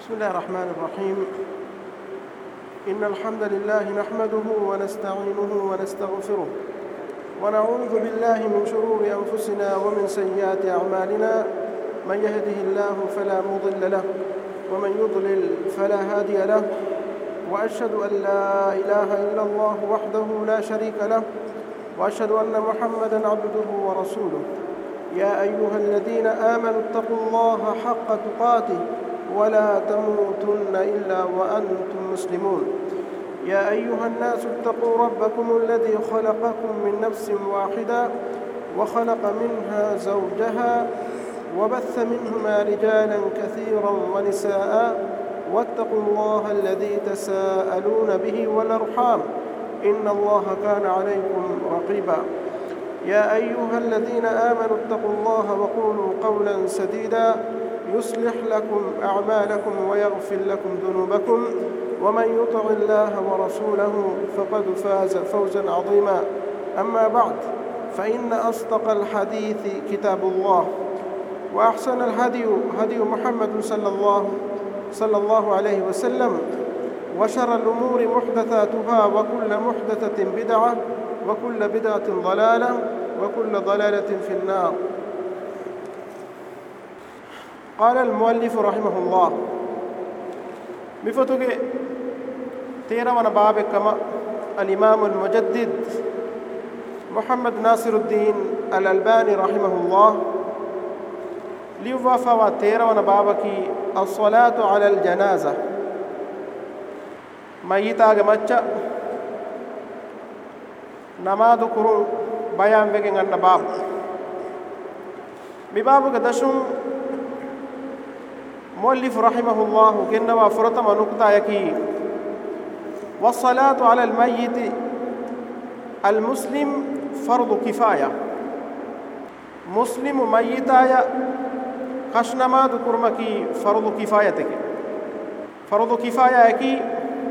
بسم الله الرحمن الرحيم. إن الحمد لله نحمده ونستعينه ونستغفره ونعوذ بالله من شرور أنفسنا ومن سيئات أعمالنا. من يهده الله فلا مضل له ومن يضلل فلا هادي له، وأشهد أن لا إله إلا الله وحده لا شريك له، وأشهد أن محمدا عبده ورسوله. يا أيها الذين آمنوا اتقوا الله حق تقاته ولا تموتن إلا وأنتم مسلمون. يا أيها الناس اتقوا ربكم الذي خلقكم من نفس واحدة وخلق منها زوجها وبث منهما رجالا كثيرا ونساء، واتقوا الله الذي تساءلون به والأرحام إن الله كان عليكم رقيبا. يا أيها الذين آمنوا اتقوا الله وقولوا قولا سديدا يصلح لكم أعمالكم ويغفر لكم ذنوبكم، ومن يطع الله ورسوله فقد فاز فوزا عظيما. أما بعد، فإن أصدق الحديث كتاب الله، وأحسن الهدي هدي محمد صلى الله عليه وسلم، وشر الأمور محدثاتها وكل محدثة بدعة وكل بدعة ضلالة وكل ضلالة في النار. قال المؤلف رحمه الله مفتوك تيرا ونباب كما الإمام المجدد محمد ناصر الدين الألباني رحمه الله ليوافا تيرا ونبابك الصلاة على الجنازة ميتا جمعة نماذ كرون بيان بكين النباب ببابك دشون مؤلف رحمه الله كنوا فرطم نقطة يكي والصلاة على الميت المسلم فرض كفاية. مسلم ميتايا خشنما ذكرمكي فرض كفايتك فرض كفاية يكي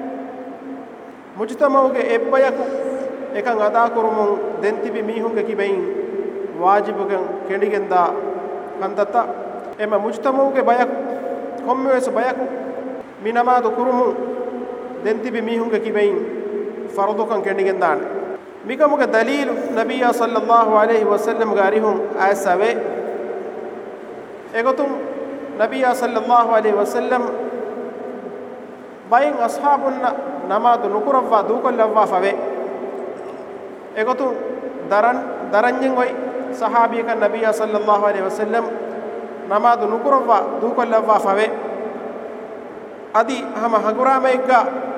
مجتمعك إبايك එකන් අදා කරමුන් දෙන්තිබි මීහුන්ගේ කිබෙයින් වාජිබුගෙන් කෙඩිගෙන් දා කන්දත එම මුජ්තමූගේ බයක් කොම්මෙස් බයක් මිනමාදු කුරුමු දෙන්තිබි මීහුන්ගේ කිබෙයින් ෆර්දුකන් කෙඩිගෙන් දාන මිකමුගේ දලීල් නබිය සල්ලල්ලාහු අලයිහි වසල්ලම් ගාරිහුන් ආසවේ එගොතුම් නබිය සල්ලල්ලාහු අලයිහි වසල්ලම් බයින් අස්හාබුන් නමාදු නුකුරවා දුකොල්ලවා ෆවේ එගොතු දරන්ජෙන් වයි සහාබියක නබිය සල්ලල්ලාහු අලයිහි වසල්ලම් නමාදු නුකුරවා දුකොල්ලවා ෆවේ අදි හම හගුරාමෙක්ග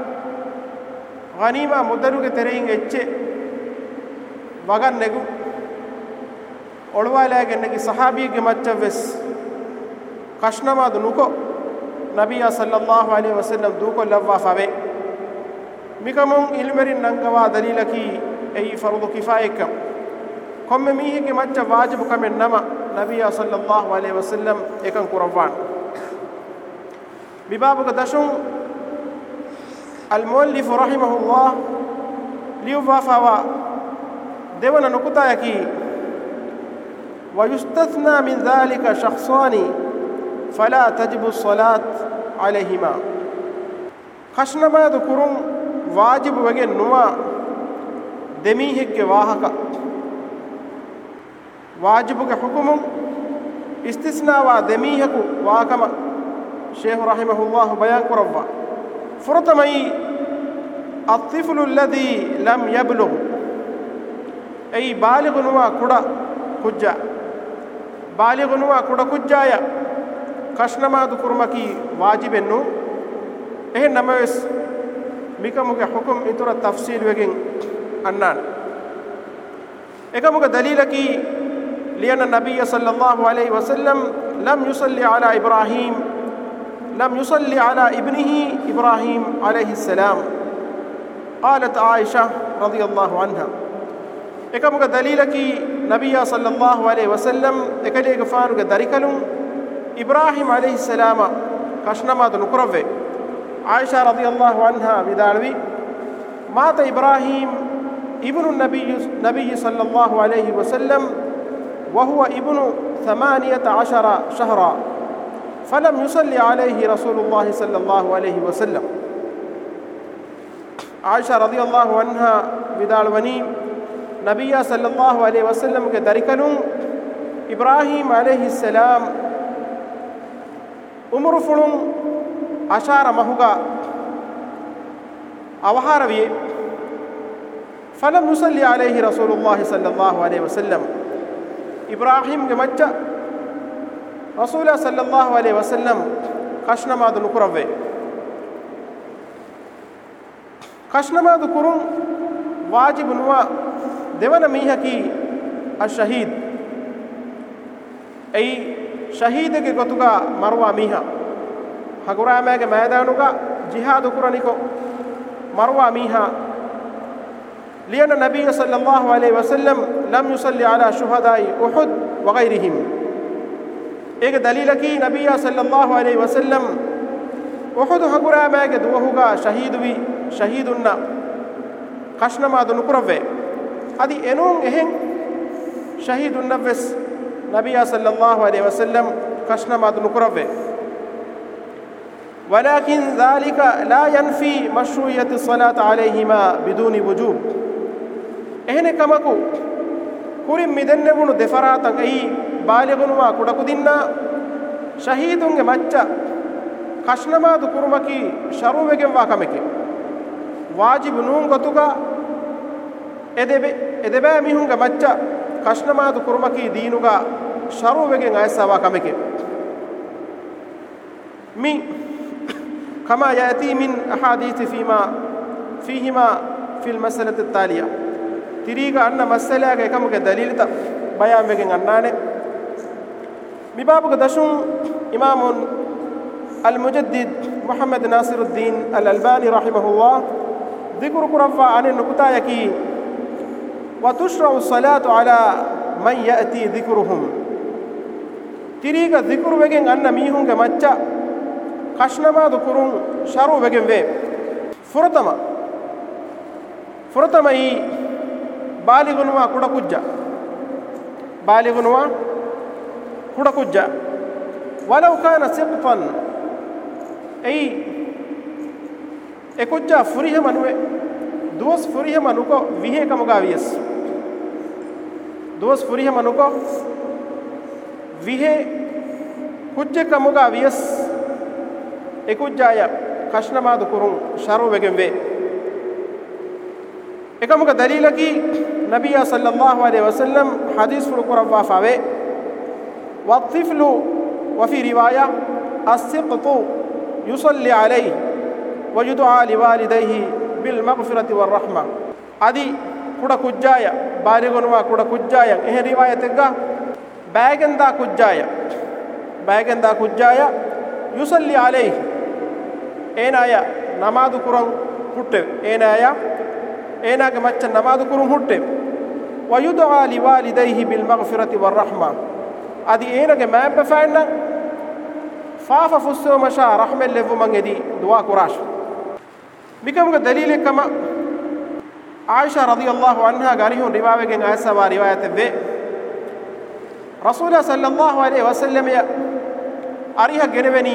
ගනීමා මුදරුගේ තෙරෙයින් එච්චේ වගන් නෙගු ඔළවාලාගෙන්නකි සහාබියගේ මච්චවෙස් කෂ්නමාදු නුකෝ නබිය සල්ලල්ලාහු අලයිහි වසල්ලම් දුකොල්ලවා ෆවේ මිකමුන් ඉල්මරින් නංගවා දලීලකි أي فرض كفاية كم ميه كمتش واجب كم النما نبي صلى الله عليه وسلم إكن قربان ببابك دشون المؤلف رحمه الله ليوافا دون نقطة يكي ويستثنى من ذلك شخصان فلا تجب الصلاة عليهما خشنما ذكرون واجب وجن نوا දෙමීහෙක්ගේ වාහක වාජිබුගේ හුකුමුන් ඉස්තිස්නාවා දෙමීහෙකු වාකම ෂේඛ් රහිමහුල්ලාහ් බයන් කරවා ෆුරතමයි අත්තිෆ්ලු الذي لم يبلغ أي بالغ نوا කුඩා කුජ්ජා بالغ نوا කුඩා කුජ්ජාය කෂ්නමාදු කුර්මකි වාජිබෙන්නු එහෙනමස් මිකමුගේ හුකුම් ඊතර තෆ්සීල් වගෙන් أنان إكمل دليلك لأن النبي صلى الله عليه وسلم لم يصلي على إبراهيم لم يصلي على ابنه إبراهيم عليه السلام. قالت عائشة رضي الله عنها إكمل دليلك نبي صلى الله عليه وسلم إكليك فارق دريكلم إبراهيم عليه السلام كشنما نكرفه عائشة رضي الله عنها بدالوي مات إبراهيم ابن النبي صلى الله عليه وسلم وهو ابن 18 شهرا فلم يصلي عليه رسول الله صلى الله عليه وسلم عائشة رضي الله عنها بدالوني نبي صلى الله عليه وسلم کے درکلون إبراهيم عليه السلام عمر فلون أشار مهوغا أوهاروي فلم يصلي عليه رسول الله صلى الله عليه وسلم إبراهيم کے مچ رسول الله صلى الله عليه وسلم خشنما دو نكروي خشنما دو كرون واجب نوا දෙවන මීහකි අෂහීද් ඒ ශහීදගේ ගොතුගා මරුවා මීහා හගුරාමෑගේ මෑදානුගා ජිහාද් කුරනිකෝ මරුවා මීහා لأن النبي صلى الله عليه وسلم لم يصلي على شهداء أحد وغيرهم एक दलील की नबी सल्लल्लाहु अलैहि वसल्लम उहुद हगुरामෑගේ දුවහුගා ශහීද් වී ශහීදුන්නා කෂ්ණමා දුනු කුරවේ ادي انون اهن شهيد النفس نبي صلى الله عليه وسلم كشنا ما نكربه ولكن ذلك لا ينفي مشروعية الصلاة عليهما بدون وجوب اهن كمكو كورم مدنبونو دفراتن اي بالغنوا كودكو دينا شهيدونගේ මච්ච كشنا ما كرمكي شروبගෙන් වාකමකේ واجب نون ගතුගා edebe mihunga macca kashnamaadu kurmaki deenuga sharuwegen aysawa kameke mi kama yati min ahadith fihima fi almas'alati at-taliya tiriga anna mas'alaga ekamuge dalilta bayan wegen annane mi babuga dashun imam al-mujaddid muhammad nasiruddin al-albani rahimahullah dhikru qurfa an nukutayaki وتشرع الصلاة على من يأتي ذكرهم تريك ذكر وجن أن ميهون كمتشا خشنما ذكرون شرو وجن به فرتما هي بالغنوا كودا كوجا ولو كان سقطا أي كوجا فريه منوي دوس فريه منوكو ويه كمغاويس دوس فريه منوكو ويه كوجه كمغاويس ekujjaya kashnamadu kurun sharu wegembe ekamuka dalilaki nabiyya sallallahu alaihi wasallam hadith furu qurwa fawe wa tiflu wa fi riwaya as-siqtu yusalli alayhi wa yud'a liwalidayhi bil maghfirati war rahma adi kuda kujjaya barigonwa kuda kujjaya eh riwayatega bagenda kujjaya yusalli alayhi enaya namadu kuran hutte enage macca namadu kurun hutte wa yud'a liwalidayhi bil maghfirati war rahma adi enage mabba faanna faafa fusso masha rahmel levu mangedi dua kurash mikamuga dalile kama Aisha radhiyallahu anha garihun riwayegen aysa wa riwayat be Rasulullah sallallahu alaihi wasallam ya ariha geneveni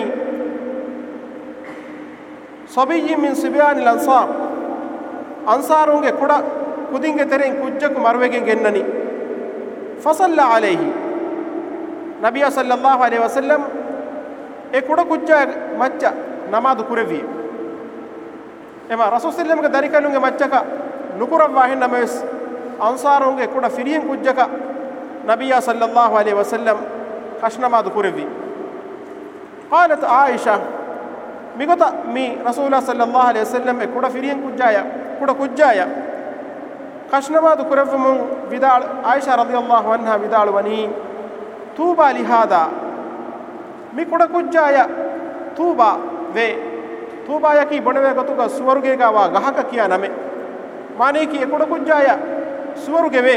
sabiyyin min sibyan al ansar ansarunge kuda kudinge teren kujjaku marwegen gennani fasalla alayhi nabiy sallallahu alaihi wasallam e kuda kujja macca namadu kurevi ema rasul sallam ge darikalunge maccaka nukurawwa hinna mes ansarunge kuda firiyen kujjaka nabiy sallallahu alaihi wasallam kashnamadu kurevi qalat aisha migota mi rasulullah sallallahu alaihi wasallam e kuda firiyen kujjaya kashnamadu kurevumun vidal aisha radhiyallahu anha vidal wani tuba li hada mi kuda kujjaya tuba yaki bonwe gotuga suwaruge ga wa gahaka kiya name mane ki e kuda kujjaya suwaruge ve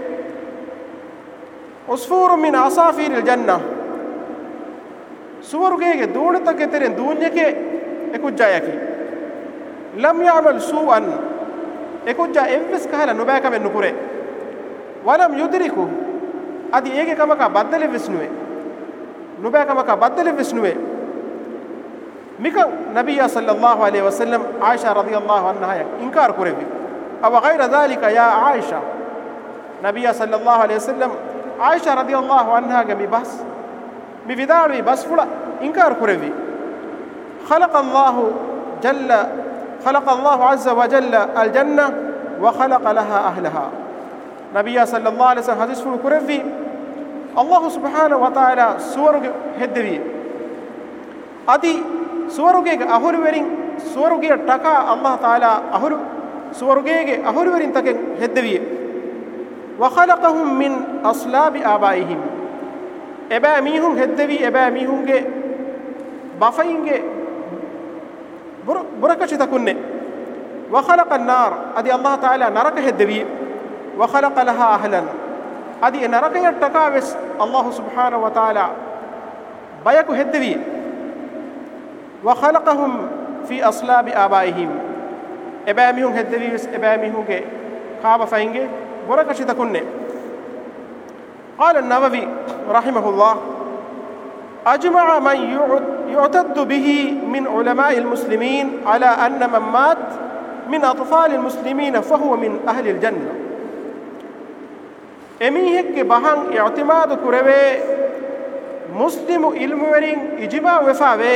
usfur min asafir al janna suwaruge ge doonata ke teren duunyake ekujjayaki lam ya'mal su'an ekujja evves kahala nobaka men nukure walam yudriku adi ege kamaka baddale visnuwe nubakamaka baddale visnuwe mikan nabiyya sallallahu alaihi wasallam aisha radhiyallahu anha inkar kurevi aw ghayra dhalika ya aisha nabiyya sallallahu alaihi wasallam aisha radhiyallahu anha ge mi bas mi vidalwi bas fula inkar kurevi خلق الله عز وجل الجنة وخلق لها أهلها نبي صلى الله عليه وسلم حديث كرفي الله سبحانه وتعالى سورك هدوي أدي سورك أهور ورين سورك تكا الله تعالى أهور سورك أهور ورين تكن هدوي وخلقهم من أصلاب آبائهم إبا ميهم هدوي إبا ميهم بافين بركة تكون وخلق النار أدي الله تعالى نرك هدوي وخلق لها أهلا أدي نرك يتكاوس الله سبحانه وتعالى بيك هدوي وخلقهم في أصلاب آبائهم إبامهم هدوي إبامهم خاب فينجي بركة تكون قال النووي رحمه الله أجمع من يعتد به من علماء المسلمين على أن من مات من أطفال المسلمين فهو من أهل الجنة أميهك بهان اعتماد كروي مسلم علمورين إجماع وفاوي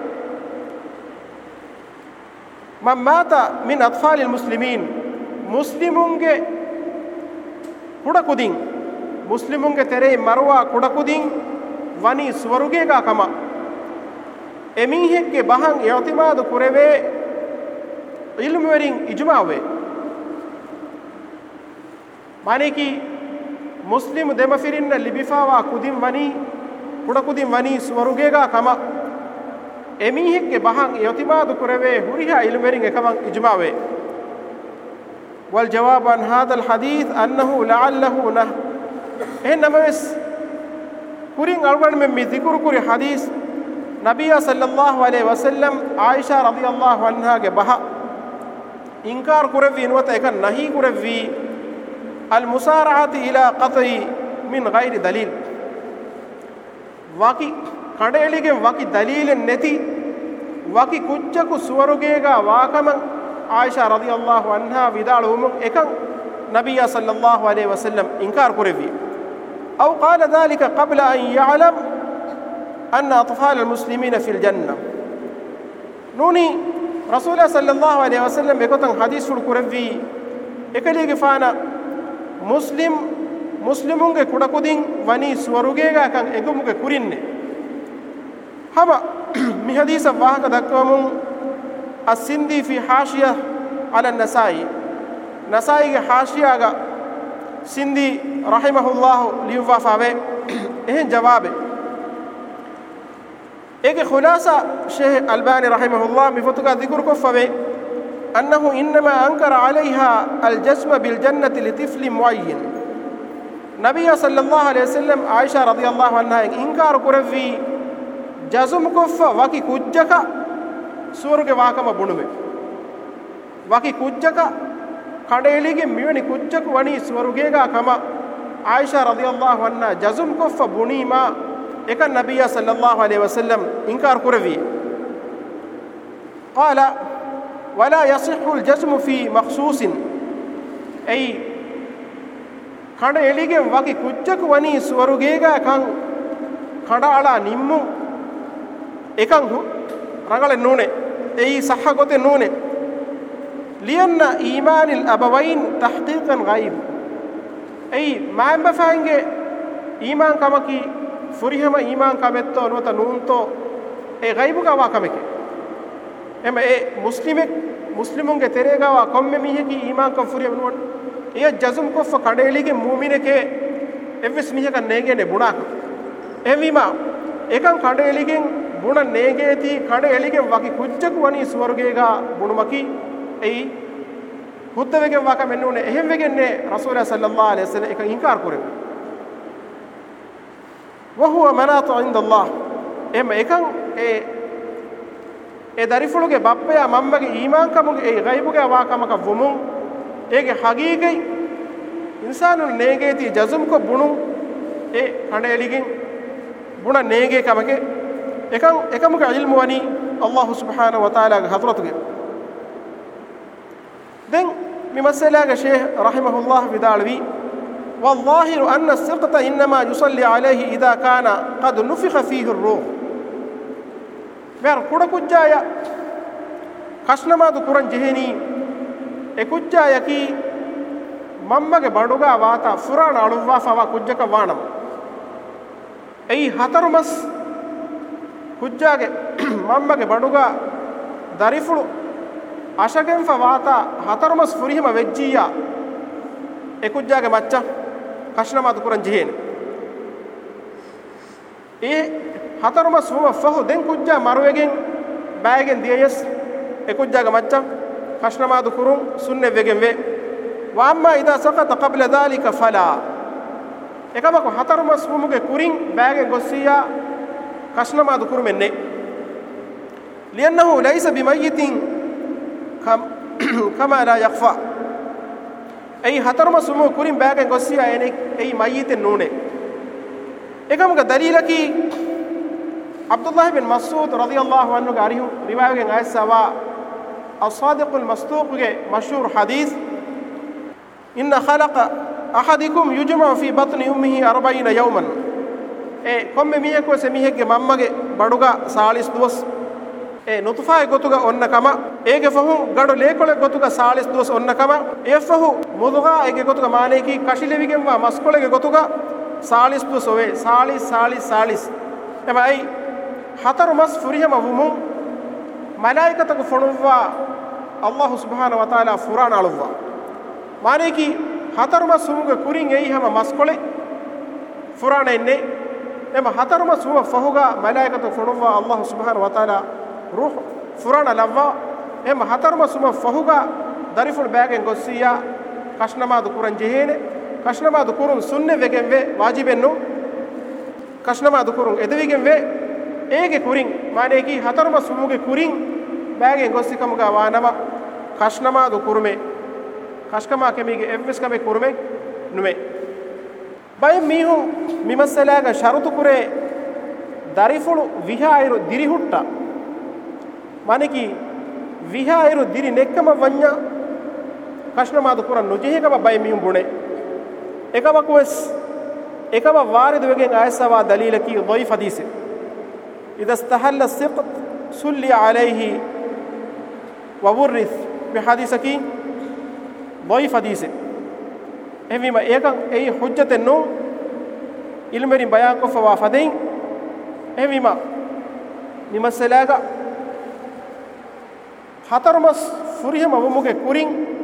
من مات من أطفال المسلمين مسلمون كودكودين مسلمون تري مروا كودكودين වනි ස්වර්ගයේ කම එමිහෙක්ගේ බහන් යතිමාද කුරවේ ඉල්මු වරින් ඉජ්මා වේ মানে কি মুসলিম දෙමෆිරින්න ලිබිෆාවා කුදින් වනි කුඩ කුදින් වනි ස්වර්ගයේ කම එමිහෙක්ගේ බහන් යතිමාද කුරවේ හුරිහා ඉල්මු වරින් එකමන් ඉජ්මා වේ والجواب عن هذا الحديث أنه لعله نه إنما كورين أربعين من ذكر كوري حديث نبي صلى الله عليه وسلم عائشة رضي الله عنها بها إنكار كوري نوتا إكان نهي كوري المسارعة إلى قطع من غير دليل واقي كنديليكم واقي دليل نتي واقي كجكو سورغيغا واكم عائشة رضي الله عنها بدالهم إكان نبي صلى الله عليه وسلم إنكار كوري أو قال ذلك قبل أن يعلم أن أطفال المسلمين في الجنة نوني رسول الله صلى الله عليه وسلم بكتن حديث الكرفي إكليك فانا مسلمون كودكودين وني سورغيغا كان إكمك كورين هما من حديث واحد ذكرهم السندي في حاشية على النسائي نسائي حاشية سندي رحمه الله ليوفاوي إهن جوابه إيك خلاصة شيخ الباني رحمه الله مفتوك ذكر كفوي أنه إنما أنكر عليها الجزم بالجنة لطفل معين نبي صلى الله عليه وسلم عائشة رضي الله عنها إنكار كرفي جزم كف وكي كجك سورك واكم بنوه وكي كجك කඩේලිගේ මෙවැනි කුච්චක වනි ස්වර්ගයේ කම ආයිෂා රදියල්ලාහු අන්හා ජසම් කොෆ බුනීමා එක නබිය සල්ලල්ලාහු අලයිහි වසල්ලම් ඉන්කාර කරවි قال ولا يصح الجزم في مخصوص أي කඩේලිගේ වකි කුච්චක වනි ස්වර්ගයේ කන් කඩාලා නිම්මු එකන් රංගල නෝනේ එයි සහ ගොතේ නෝනේ لأن إيمان الأبوين تحقيقا غيب أي ما بفانجي إيمان كمكي فريهما إيمان كمتو نوتا نونتو أي غيب كوا كمك أما أي مسلمون كتيرة كوا كم مية كي إيمان كم فريهم نون إيه جزم كوف كنديلي كي مؤمنة كي إفس مية كنيجي نبونا إيه එකන් කඩේලිගෙන් බුණ නේගේති කඩේලිගෙන් වකි කුච්චක වනි ස්වර්ගයේගා බුණමකි එයි හුද්දවෙගෙන් වක මෙන්නුනේ එහෙම වෙගන්නේ රසූලා සල්ලල්ලාහු අලයිහි වසල්ලම් එක ඉන්කාර කරේ وهو مناط عند الله එම එකන් ඒ දරිෆුලුගේ බප්පයා මම්මගේ ඊමාන් කමුගේ ඒ ගයිබුගේ වාකමක වමුන් ඒගේ හගීගයි ඉන්සානුල් නේගේති ජසම් කො බුණු ඒ කඩේලිගෙන් buna nege kamake ekamuge ilmu wani Allah subhanahu wa ta'ala ge hadratuge den mi masala ge sheikh rahimahullah bidalwi والظاهر أن السقط إنما يصلي عليه إذا كان قد نفخ فيه الروح بير كودا كجايا كشنما دكورن جهني ekujja yaki mammage baduga wata furana aluwa fawa kujjaka wanam ei hatarumas kujjage mammage baduga darifulu ashagen fa wata hatarumas furihima vejjiya ekujjage macca kashnama dukuran jihene e hatarumas huma fahu den kujja maruwegen baegen diyes ekujjage macca kashnama dukurun sunne vegen ve wa amma idha saqata qabla dhalika fala ekama ko hatarumas humuge kurin baegen gossiya kashnama dukur menne li'annahu laysa bimayyitin kama la yakhfa ei hatarumas humu kurin baegen gossiya ene ei mayyiten nune ekama dalilaki Abdullah bin Mas'ud radiyallahu anhu garihu riwayagen aysawa الصادق المصدوق مشهور حديث إن خلق أحدكم يجمع في بطن أمه 40 يوما كم ميهكو سميهك مامك بدوغا سالس دوس نطفة غوتوغا أون كما فهو غدو ليكول غوتوغا سالس دوس أون كما فهو مضغا غوتوغا مانه كي كاشيليبيگم وا مسكول غوتوغا سالس دوس اوي سالس اما اي حتر مس فريهم ومو malaikataku fonuwa Allah subhanahu wa ta'ala furana aluwa mane ki hataruma sumuge kurin ei hama maskole furana enne ema hataruma suma fahuga malaikataku fonuwa Allah subhanahu wa ta'ala ruh furana lawa ema hataruma suma fahuga dariful bagen gossiya kashnama dukuran jehene kashnama dukurun sunne vegenve wajibenno kashnama dukurun edevigenve ege kurin mane ki hataruma sumuge kurin bagen gossikamuga wanama kashnama du kurume kashkama kemige evves kame kurume nume bay mihu mimasalaga sharutu kure darifulu vihairu dirihutta mane ki vihairu diri nekkama vanya kashnama du kuran nujehekama bay mihu bune ekama kues ekama warid wegen aysawa dalilaki dhaif hadith إذا استحل السقط سلي عليه وورث بحديثك ضعيف حديث هما ايكن اي حجه نو علمري بيان کو فوافدين هما نمسلاغا حترمس فريهم وموگه كورين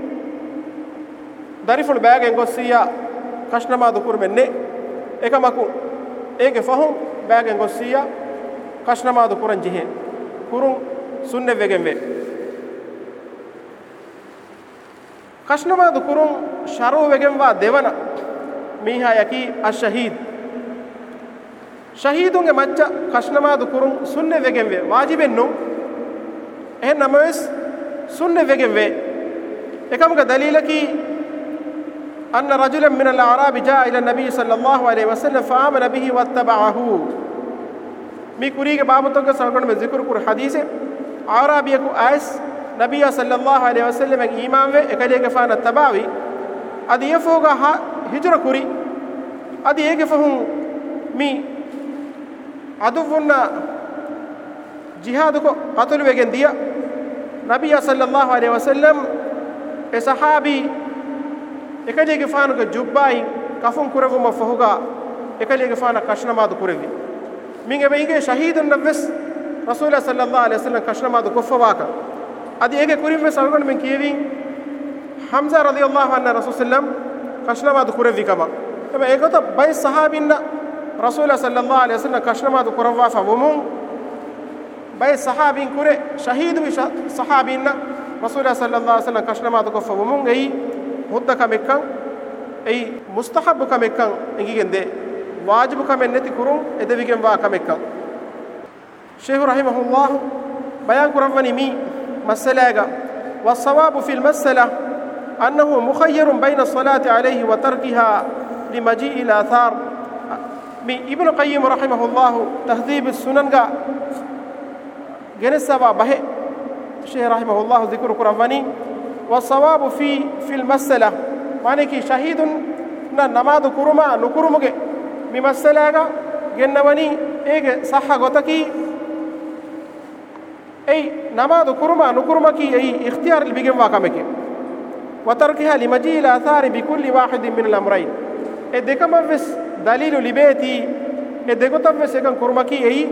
داريفل باگن گوسيا كشنما دكور منne ekamaku ege fahum bagen gossiya kashnama du kuran jihen kurun sunne vegenve kashnama du kurun sharu vegenwa devana miha yaki ash-shahid shahidunge macca kashnama du kurun sunne vegenve wajibenno ehen namas sunne vegenve ekamuga dalilaki أن رجلا من الأعراب جاء إلى النبي صلى الله عليه وسلم فآمن به واتبعه می کوری کے بابتوں سرگن میں ذکر کر حدیث عربی کو ایس نبی صلی اللہ علیہ وسلم ایمان و اکلے کے فان تباوی ادی یفوگا ہجر کوری ادی ایک فہم می ادونا جہاد کو قتل وگن دیا نبی صلی اللہ علیہ وسلم اے صحابی اکلے کے فان کو جبائی کفن کرو مفہوگا اکلے کے فان کشنما دو کروی minge beige shahidun nabs rasulullah sallallahu alaihi wasallam kashnama du kofwaka adi ege kurim me salgon men kiwi hamza radhiyallahu anhu rasul sallam kashnama du kurevi kama ema egota bay sahabinna rasulullah sallallahu alaihi wasallam kashnama du kurwa fa wumun bay sahabin kure shahidu bi sahabinna rasulullah sallallahu alaihi wasallam kashnama du kofwa wumun ei hudda kamekkan ei mustahab kamekkan engigende واجب كمن نتي كرون ادبيگم وا كمكم شيخ رحمه الله بيان كرفني مي مسألة والصواب في المسألة أنه مخير بين الصلاة عليه وتركها لمجيء الآثار mi ibnu qayyim rahimahullahu tahdhib as-sunan ga genesaba bahe shaykh rahimahullahu dhikru kurawani wa sawabu fi al-mas'ala mane ki shahidun na namaz kuruma nukurumuge mi mas'ala ga gennawani ege sahha gotaki ei namaz kuruma nukurumaki ei ikhtiyar al-bigem wa kameke wa tarkiha limaji al-athar bi kulli wahid min al-amrayn e dekamavs دليل لبيتي ادغوتم وسكن كرمكي اي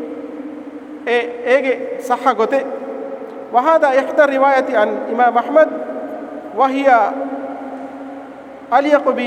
ايغي صح غوتي وهذا احدى الروايه عن امام احمد وهي اليق ب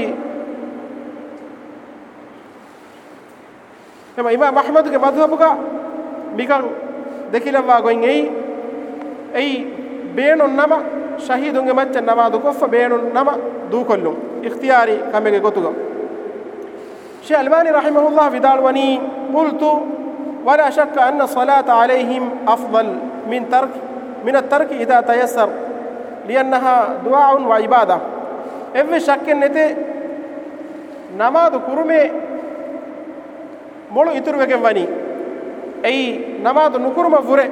كما امام احمد کے مذهب کا بكان دكيلوا غوين اي بينون نما شهيدون مچ نماز كف بينون نما دو كلهم اختياري كمگه غوتو شيخ الباني رحمه الله في دالوني قلت ولا شك أن الصلاة عليهم أفضل من الترك إذا تيسر لأنها دعاء وعبادة إذا شك نتي نماذ كرمي مولو إتر وكم وني أي نماذ نكرم فوري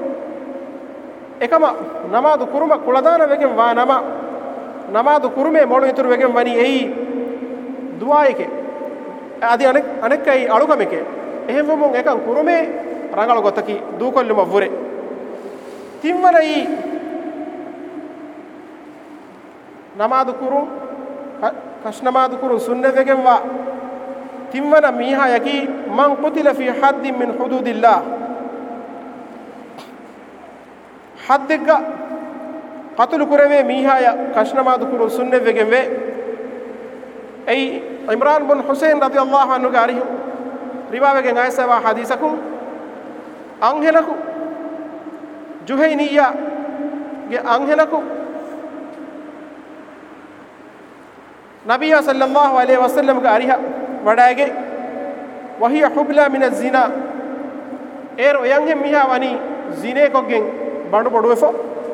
إكما نماذ كرم كلدان وكم وانما نماذ كرمي مولو إتر وكم وني أي دعائك adi anekai alukameke ehemum ekan kurume rangalo gotaki du kolluma vure timmanai namaz kurun kashnamaz kurun sunne vegenwa timmana miha yaki man qutila fi haddin min hududillah haddiga qatul kurave miha ya kashnamaz kurun sunne vegenwe ay عمران بن حسين رضي الله عنه قارئ رواية عائشة وحديثكم أنهلكم جهينية أنهلكم نبي صلى الله عليه وسلم قارئ وداعي وهي حبلى من الزنا إير ويانهم ميها واني زنا كوجين بانو بدوفو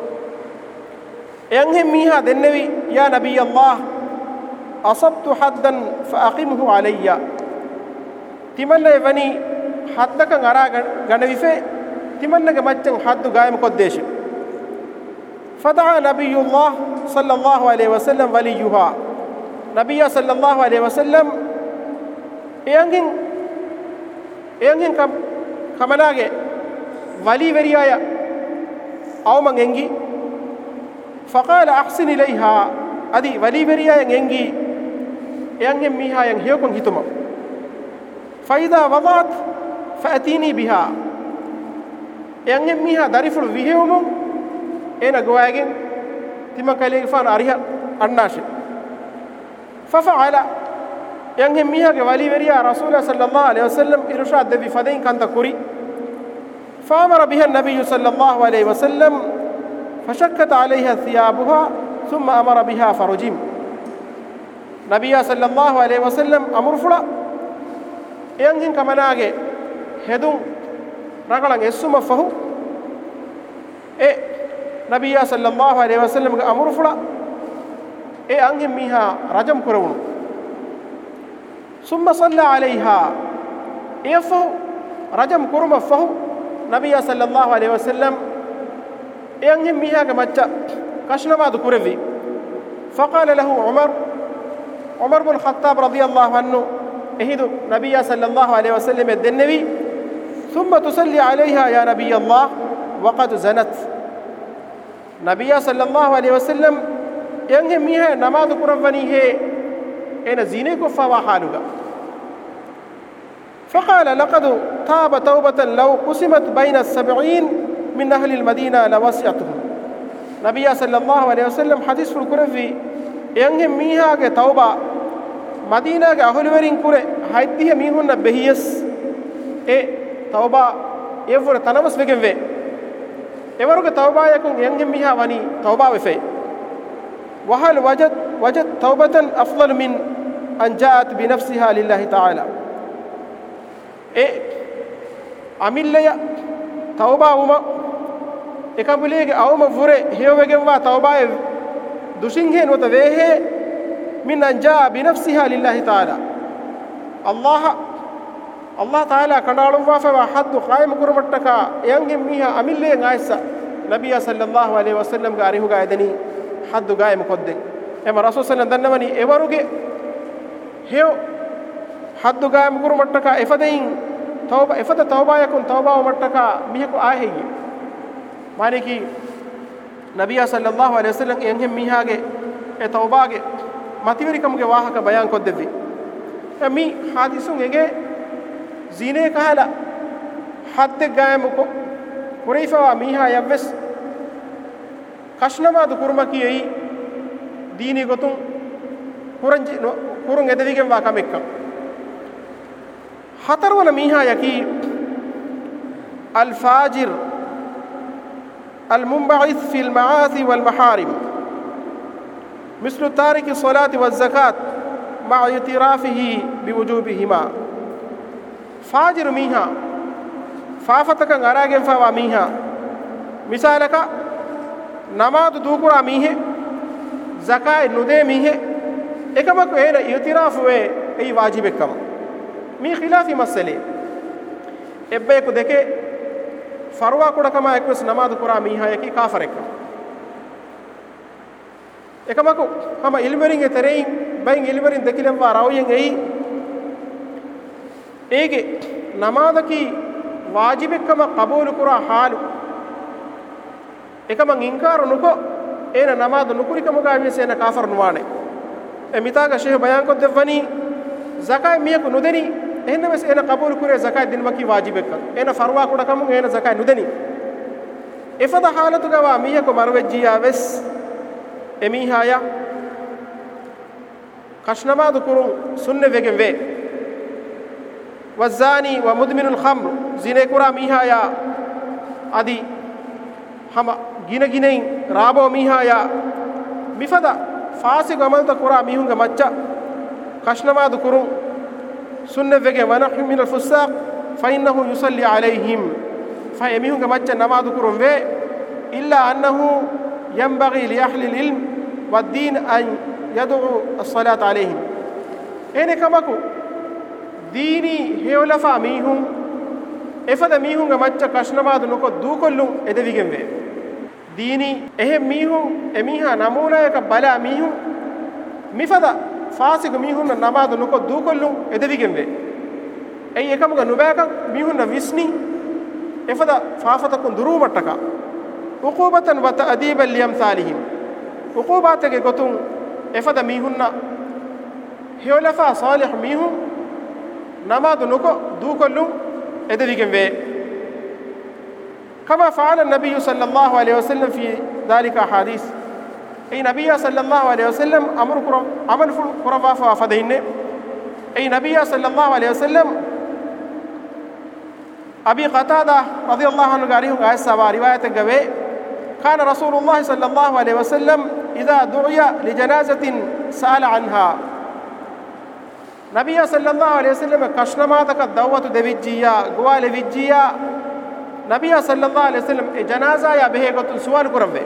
يانهم ميها دنوي يا نبي الله أصبت حدا فأقمه علي تمنى بني حدك غرا غنويفه تمنى كمچن حد غايم قديش فدعا نبي الله صلى الله عليه وسلم وليها نبي صلى الله عليه وسلم يانين كمناغه ولي وريايا أو منغي فقال أحسن إليها أدي ولي وريايا ينغي يانهم ميها ينهيكم هتما فإذا وضعت فأتيني بها يانهم ميها دارفل ويهوم أنا جواجن تما كليفان أريها الناس ففعل يانهم ميها كوالي وريا رسول الله صلى الله عليه وسلم إرشاد بفدين كان تكوري فأمر بها النبي صلى الله عليه وسلم فشكت عليها ثيابها ثم أمر بها فرجيم نبي صلى الله عليه وسلم أمر فلا يانهم كمناغه هدون رجلا يسمى فهو نبي صلى الله عليه وسلم أمر فلا أنهم ميها رجم كرون ثم صلى عليها فهو رجم كرم فهو نبي صلى الله عليه وسلم أنهم ميها كمجا كشنما ذكره فقال له عمر بن الخطاب رضي الله عنه اهد نبي صلى الله عليه وسلم النبي ثم تصلي عليها يا نبي الله وقد زنت نبي صلى الله عليه وسلم ينهم ميها نماذ قرباني هي ان زينك فوا حالك فقال لقد تاب توبة لو قسمت بين 70 من أهل المدينة لوسعتهم نبي صلى الله عليه وسلم حديث في الكرفي ينهم ميها كتوبة مدينة أهل ورين كره هيديه ميهون بهيس توبة يفور تنامس بكم في يفور كتوبة يكون ينهم ميها واني توبة وفي وهل وجد توبة أفضل من أن جاءت بنفسها لله تعالى عمل لي توبة وما ekambulege awma fure hewegen wa tawbaye dushinhen wata vehe min anja bi nafsiha lillahi ta'ala Allah Allah Taala kandalum wa fa haddu qaim kurumattaka yange miha amille ngaisa Nabiya sallallahu alaihi wasallam ga arihu ga edani haddu qaim kodden ema rasul sallallahu dannamani ewaruge heo haddu qaim kurumattaka efadain tawba efada tawba yakun tawba umattaka miheku aheyi maniki Nabiya sallallahu alaihi wasallam yange mihage e tawbage mativerikamuge wahaka bayan koddevi emi hadisun ege zine kahala hadde gaemu ko kuraifa miha yavves kashnamadu kurmaki ei dini gotun kurun edevigen wa kamekka hatarwala miha yaki al fajir al munba'ith fi al ma'asi wal maharim مثل تارك الصلاة والزكاة مع اعترافه بوجوبهما فاجر ميها فافتك غراغن فوا ميها مثالك نماز دوكرا ميه زكاة ندي ميه එකමක වේන ඉතිරාෆ වේ ඒ වාජිබ එකම මේ ඛිලාෆි මසලේ එබ්බේක දෙකේ ෆර්වා කුඩකම එක්වස් නමාද කුරා මීහා යකි කාෆර් එකම එකමක හම ඉල්මරින් එතරෙයි බයින් ඉල්මරින් දෙකිලම් වා රාවියෙන් එයි ඒගේ නමාදකි වාජිබ එකම කබූල් කුරා හාලු එකම ඉන්කාර නුකෝ එන නමාද නුකුරිකම ගාමිසෙන කාෆර් නුවානේ emitaga sheikh bayan ko devani zakat miyeku nudeni ehna mes ena qabul kure zakat din maki wajib ekka ena farwa kuda kamun ena zakat nudeni efada halatu gawa miyeku marwejjiya wes emihaya kashnamadu kurun sunne vegen ve wazani wa mudminul khamr zine kura mihaya adi hama gina ginein rabo mihaya mifada فاسق عمل تقرأ ميهون جماعة كشنما ذكرون سنة وجه ونحن من الفساق فإنه يصلي عليهم فيميهون جماعة نما ذكرون و إلا أنه ينبغي لأهل العلم والدين أن يدعو الصلاة عليهم إنك ماكو ديني هيولفا ميهون إفدا ميهون جماعة كشنما ذنوك دوكلون إدبيجن و ديني اهم ميهون اميها نمونا يك بلا ميهون مفدا فاسق ميهون نماز نكو دوكلو ادبيگن وي اي එකමක නුබෑක මීහුන්න විස්නි එෆදා ෆාෆතකුන් දුරුමට්ටක උකූබතන් වත අදීබල් ලියම්සාලිහිම් උකූබාතගේ ගොතුන් එෆදා මීහුන්න හියලෆා සාලිහ් මීහුන් නමාද නුකෝ දුකොල්ලු එදවිගෙන් වේ كما فعل النبي صلى الله عليه وسلم في ذلك حديث اي نبي صلى الله عليه وسلم عمل قرفا ففدين اي نبي صلى الله عليه وسلم ابي قتاده رضي الله عنه قاريه قاس روايه غوي كان رسول الله صلى الله عليه وسلم اذا دعي لجنازه سال عنها نبي صلى الله عليه وسلم كشنماتك دعوه دبيجيا غوال ويجيا نبي صلى الله عليه وسلم جنازة يا بهيقة سؤال كرمه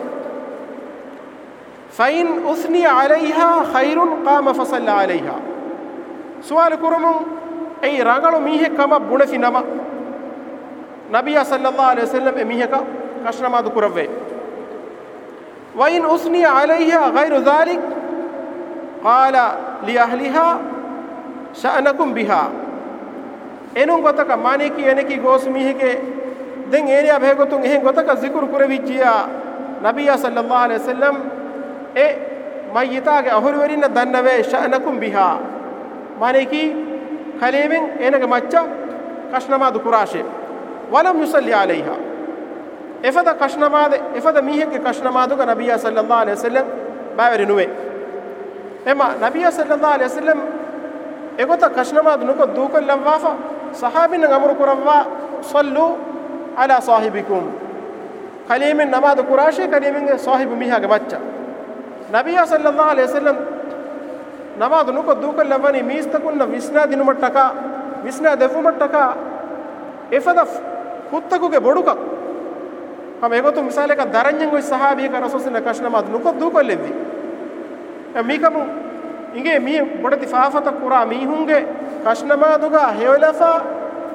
فإن أثني عليها خير قام فصلى عليها سؤال كرمه أي رجل ميه كما بنا في نما نبي صلى الله عليه وسلم ميه كشنا ما ذكره وإن أثني عليها غير ذلك قال لأهلها شأنكم بها إنهم قتك مانيكي أنكي غوس ميه كه den area behegotun ehen gotaka zikr kurevijiya nabiyya sallallahu alaihi wasallam e mayyitage ahurwerinna dannave sha'nakum biha maneki khalimin enage macca kashnama dukurashe walam yusalli alaiha efada kashnamade efada miheke kashnamaduga nabiyya sallallahu alaihi wasallam baveri nuwe ema nabiyya sallallahu alaihi wasallam egota kashnamadu nuko dukol lawafa sahabin amru kurawwa sallu على صاحبكم كلمه نماذ قراشي كلمه صاحب ميها غبچا نبي صلى الله عليه وسلم نماذ نكو دوكل لبني ميستكن وسنا دينمٹکا وسنا دفمٹکا افدا خطكوගේ බොඩුක हम एगोतु मिसाले का दरंजंग कोई सहाबी का रसूल ने कशनमाद नुको दुको लेवी मीकम इंगे मी बड़ती फाफत कुरा मी हुंगे कशनमादुगा हेवलफा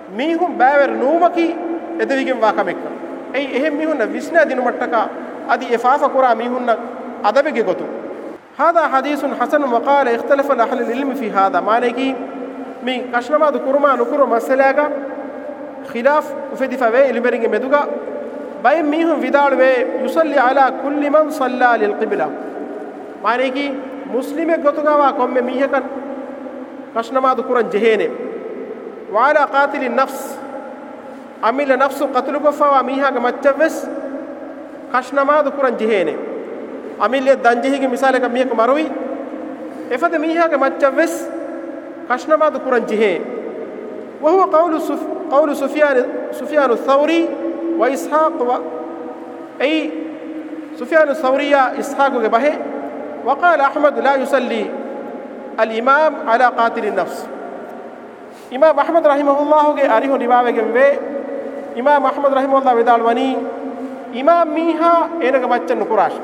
mihun baver numaki edevigem wa kamekka ei ehem mihunna visna dinumattaka adi efafa kura mihunna adabege gotu hada hadithun hasan wa qala ikhtalafa ahli al-ilm fi hada maliki mi kashnama du kurma nukuru masalaga khilaf ufedi fa ve ilmeringe meduga bay mihun vidalwe yusalli ala kulli man salla lil qibla maliki muslime gotuga wa komme mihekan kashnama du kuran jehene wa ala qatil an-nafs amila nafsu qatlu kofa wa mihaga macchaves kashnama du kuran jehene amille danjehige misalaka mihek marwi efada mihaga macchaves kashnama du kuran jehe wa huwa qawlu sufyan ath-thawri wa ishaq wa ay sufyan ath-thawri ya ishaq ge bahe wa qala ahmad la yusalli al-imam ala qatil an-nafs imam ahmad rahimahullah ge arihu riwayege ve imam ahmad rahimahullah vedalwani imam miha enaga maccan nukurash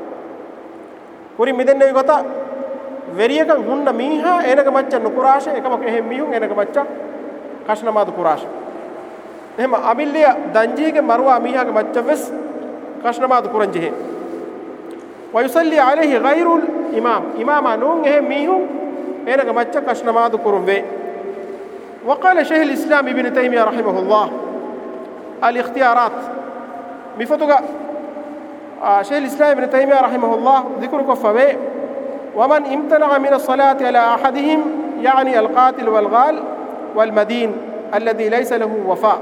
kuri midenne gota veriyakan hunna miha enaga maccan nukurash ekama ehem mihun enaga macca kashnama nukurash ehma amilliya danjige marwa miha ge macca ves kashnama nukuran jehe wa yusalli alayhi ghayru al-imam imama nun ehem mihun enaga macca kashnama nukurun ve وقال شيخ الإسلام ابن تيمية رحمه الله الاختيارات مفتوغا شيخ الإسلام ابن تيمية رحمه الله ذكر كفوي ومن امتنع من الصلاة على أحدهم يعني القاتل والغال والمدين الذي ليس له وفاء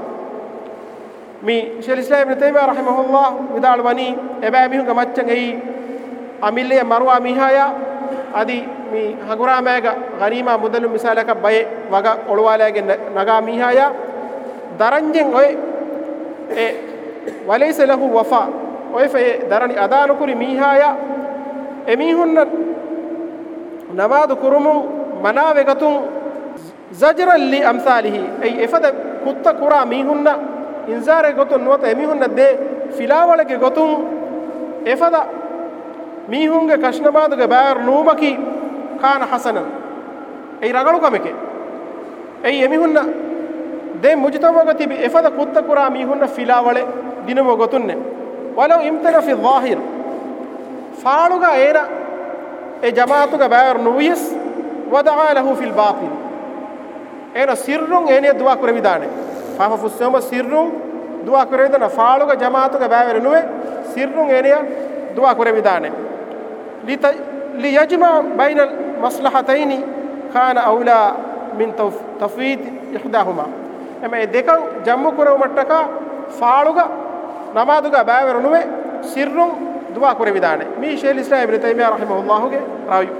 مي شيخ الإسلام ابن تيمية رحمه الله بدال وني إباميهم كمتشن أي أميلي مروى ميهايا adi mi hagura mega ghanima mudalu misalaka baye waga olwalage naga mihaya daranjen oy e walaysa lahu wafa oy fe darani adanu kuri mihaya emihunna namadu kurumu manave gatun zajran li amsalihi ay efada kutta kura mihunna inzare gotun nota emihunna de filawalage gotun efada mihunge kashnamaduge bayar numaki kana hasanan ei ragalu kameke ei emihunna de mujtama tibi efada kutta kura mihunna filawale dinamo gotunne walau imtana fi dhahir faaluga era e jamaatuga bayar nuyis wada'a lahu fil batin era sirrun ene dua kurevidane fafa fussama sirrun dua kurevidana faaluga jamaatuga bayar nuwe sirrun ene dua kurevidane ليجمع بين المصلحتين كان أولى من تفويض إحداهما أما إذا جمع كره متكا فعلوغا نمادوغا باورنوه سرّن دعاء كره بدانه مي شيخ الإسلام ابن تيمية رحمه الله کے راوي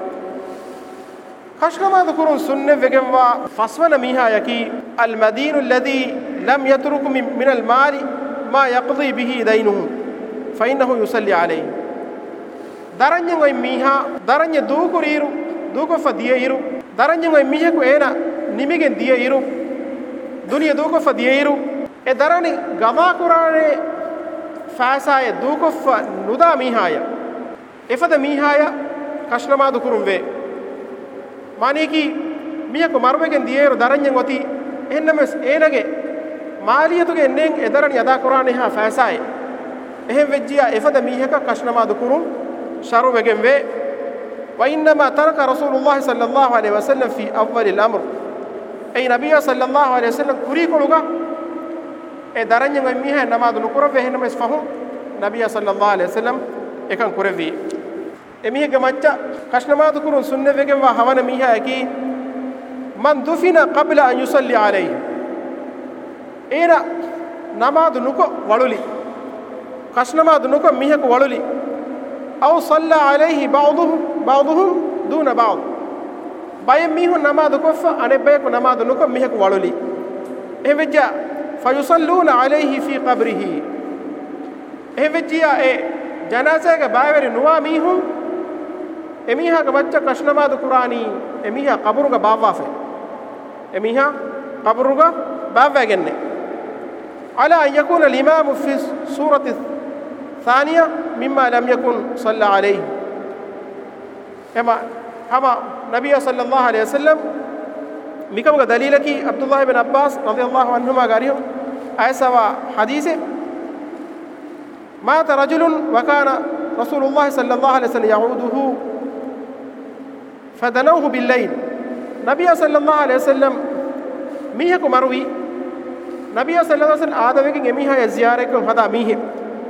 خشكما ذكرون سنة وجوا فسونا ميها يكي المدين الذي لم يترك من المال ما يقضي به دينه فإنه يصلي عليه daranje ngoy miha daranje duku riru duku fa diye iru daranje ngoy mihe ko ena nimigen diye iru duniya duku fa diye iru e darani gama qurane fasaye duku fa nuda mihaya efada mihaya kashnama dukurum ve mani ki mihe ko marwegen diye iru daranje ngoti ennames enage maliyatuge ennen e darani ada qurane ha fasaye ehem vejjiya efada mihe ka kashnama dukurum شارو بجنب وإنما ترك رسول الله صلى الله عليه وسلم في أول الأمر أي نبي صلى الله عليه وسلم كوريكولوغا درانيا ميها نما دنكورا فيه نما اسفهم نبي صلى الله عليه وسلم إكان كورفي أميه جماعة كشنما دكورون سنة بجنب وهوانا ميها أكي من دفن قبل أن يصلي عليه إيرا نما دنكو ولولي كشنما دنكو ميها كولولي أو صلى عليه بعضهم دون بعض بايم ميهو نماذ كفا أنا بيك نماذ نكم ميهك ولولي إهوجا فيصلون عليه في قبره إهوجا جنازة باير نوا ميهو إميها كبتة كشنماذ قراني إميها قبرك بافافه إميها قبرك بافجنة على أن يكون الإمام في سورة ثانية مما لم يكن صلى عليه أما نبي صلى الله عليه وسلم ميكم دليلك عبد الله بن عباس رضي الله عنهما قاريهم أيسوا حديثه مات رجل وكان رسول الله صلى الله عليه وسلم يعوده فدنوه بالليل نبي صلى الله عليه وسلم ميهك مروي نبي صلى الله عليه وسلم آدمك ميها زياركم هذا ميه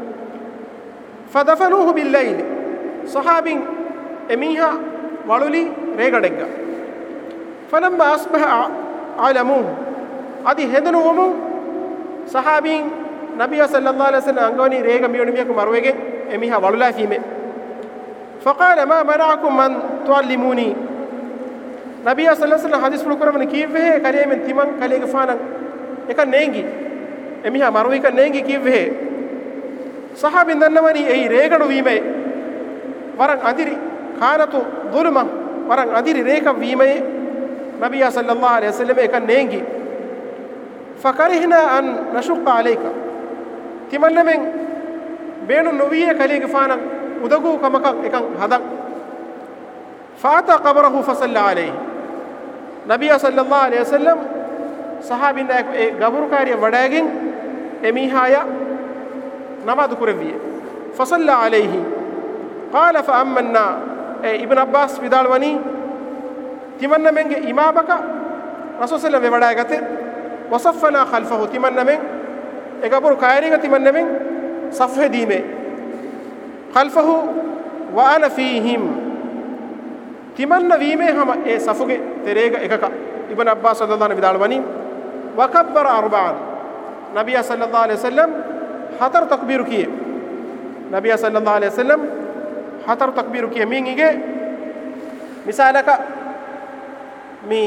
فدفنوه بالليل صحابين ميها ولولي ريغدغ فلما أصبح علموه أدي هدنوهم صحابين نبي صلى الله عليه وسلم أنغوني ريغ ميوني ميك مرويغ ميها ولولا فيمه فقال ما منعكم من تعلموني نبي صلى الله عليه وسلم حديث فلو كرمن كيفه كلمه تيمن كليغ فانن එක නේංගි එමිහා මරුවික නේංගි කිව්වේ සහාබින් දන්නවනි එයි රේගඩු වීමේ වරන් අදිරි කානතු දුල්ම වරන් අදිරි රේක වීමේ නබිය සල්ලල්ලාහු අලයිහි වසල්ලම එක නේංගි ෆකරිහ්නා අන් නෂුක් අලයික තිමන්නමෙන් බේනු නොවිය කලීග ෆානන් උදගු කමක එකන් හදන් ෆාතා ඛබරහු ෆසල්ලා අලයිහි නබිය සල්ලල්ලාහු අලයිහි වසල්ලම් صحابين غبر كاري وداغين اميهايا نماذ كربيه فصلى عليه قال فامنا ابن عباس بدالوني تمنى من امامك رسول صلى الله عليه وسلم وداغته وصفنا خلفه تمنى من غبر كاري تمنى من صفه ديمه خلفه وانا فيهم تمنى ويمه هم صفوge terega ekaka ابن عباس رضي الله عنه بدالوني وكبر أربعا نبي صلى الله عليه وسلم حتر تكبير كيه نبي صلى الله عليه وسلم حتر تكبير كيه مين إيجي مثالك مي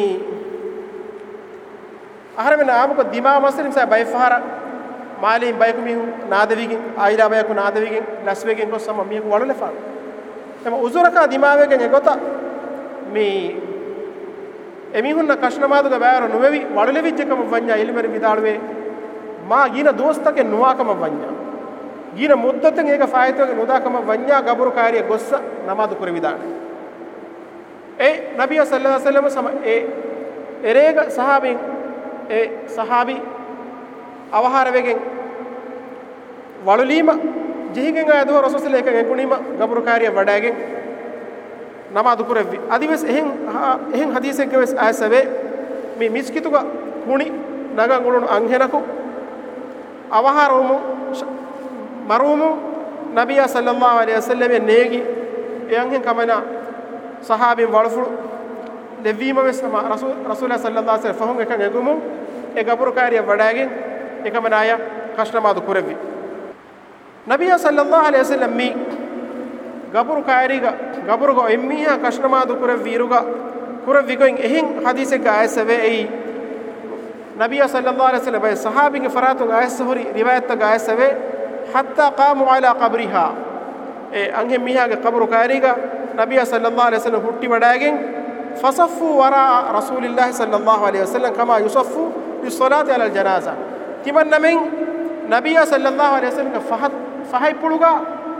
أهرمنا عامك دماغ مصر مثلا بايفهارا مالين بايكو ميهو نادويجين آيلا بايكو نادويجين لسويجين كو سما ميهو والو لفان تما أزورك دماغك إنجوتا مي එමිහුන්න කෂ්ණමාදුග බෑර නොවේවි වඩලෙවිච්චකම වඤ්ඤා එලිමර විදාළුවේ මා ගින දෝස්තකේ නුවාකම වඤ්ඤා ගින මුද්දතෙන් ඒක ෆායතෝගේ නොදාකම වඤ්ඤා ගබරු කාර්ය ගොස්ස නමාදු කුර විදාන ඒ නබිය සල්ලල්ලාහු අලයිහි වසල්ලම සම ඒ එරේග සහාබින් ඒ සහාබි අවහාර වෙගෙන් වඩලීම ජිහිගෙන් ආදෝ රසූල් එකෙන් එකුණීම ගබරු කාර්ය වඩාගෙන් නමාදු කුරෙවි අදිවස් එහෙන් හදීසෙක වෙස් ආසවේ මේ මිස්කිතුග කුණි නගන් උළුණු අංහෙනකු අවහාරවමු මරුමු නබිය සල්ලල්ලාහු අලයිහි වසල්ලම නේගි එයන්හෙන් කමන සහාබින් වලෆු දෙවීම වෙස්ම රසූල් සල්ලල්ලාහු අලයිහි වසල්ලම් ෆහුන් එකන් එගුමු ඒ ගබරු කාර්ය වඩාගෙන් එකමන ආය කෂ්ණමාදු කුරෙවි නබිය සල්ලල්ලාහු අලයිහි වසල්ලම් මි ගබරු කායරිගා ගබරුගෝ එම්මිහා කෂ්ණමාදු කුර වීරුගා කුර විගොයින් එහින් හදීසෙක ආයසවේ එයි නබිය සල්ලල්ලාහු අලයිහි වසල්ලම් බයි සහාබින්ගේ ෆරාතුන් ආයසහුරි රිවායත්ක ආයසවේ හත්තා قاموا على قبرها ඒ අංගෙ මිහාගේ ගබරු කායරිගා නබිය සල්ලල්ලාහු අලයිහි වසල්ලම් හුට්ටි වඩාගෙන් فصفوا وراء رسول الله صلى الله عليه وسلم كما يصفوا للصلاه على الجنازه තිමන්නමින් නබිය සල්ලල්ලාහු අලයිහි වසල්ලම් ෆහයි පුළුගා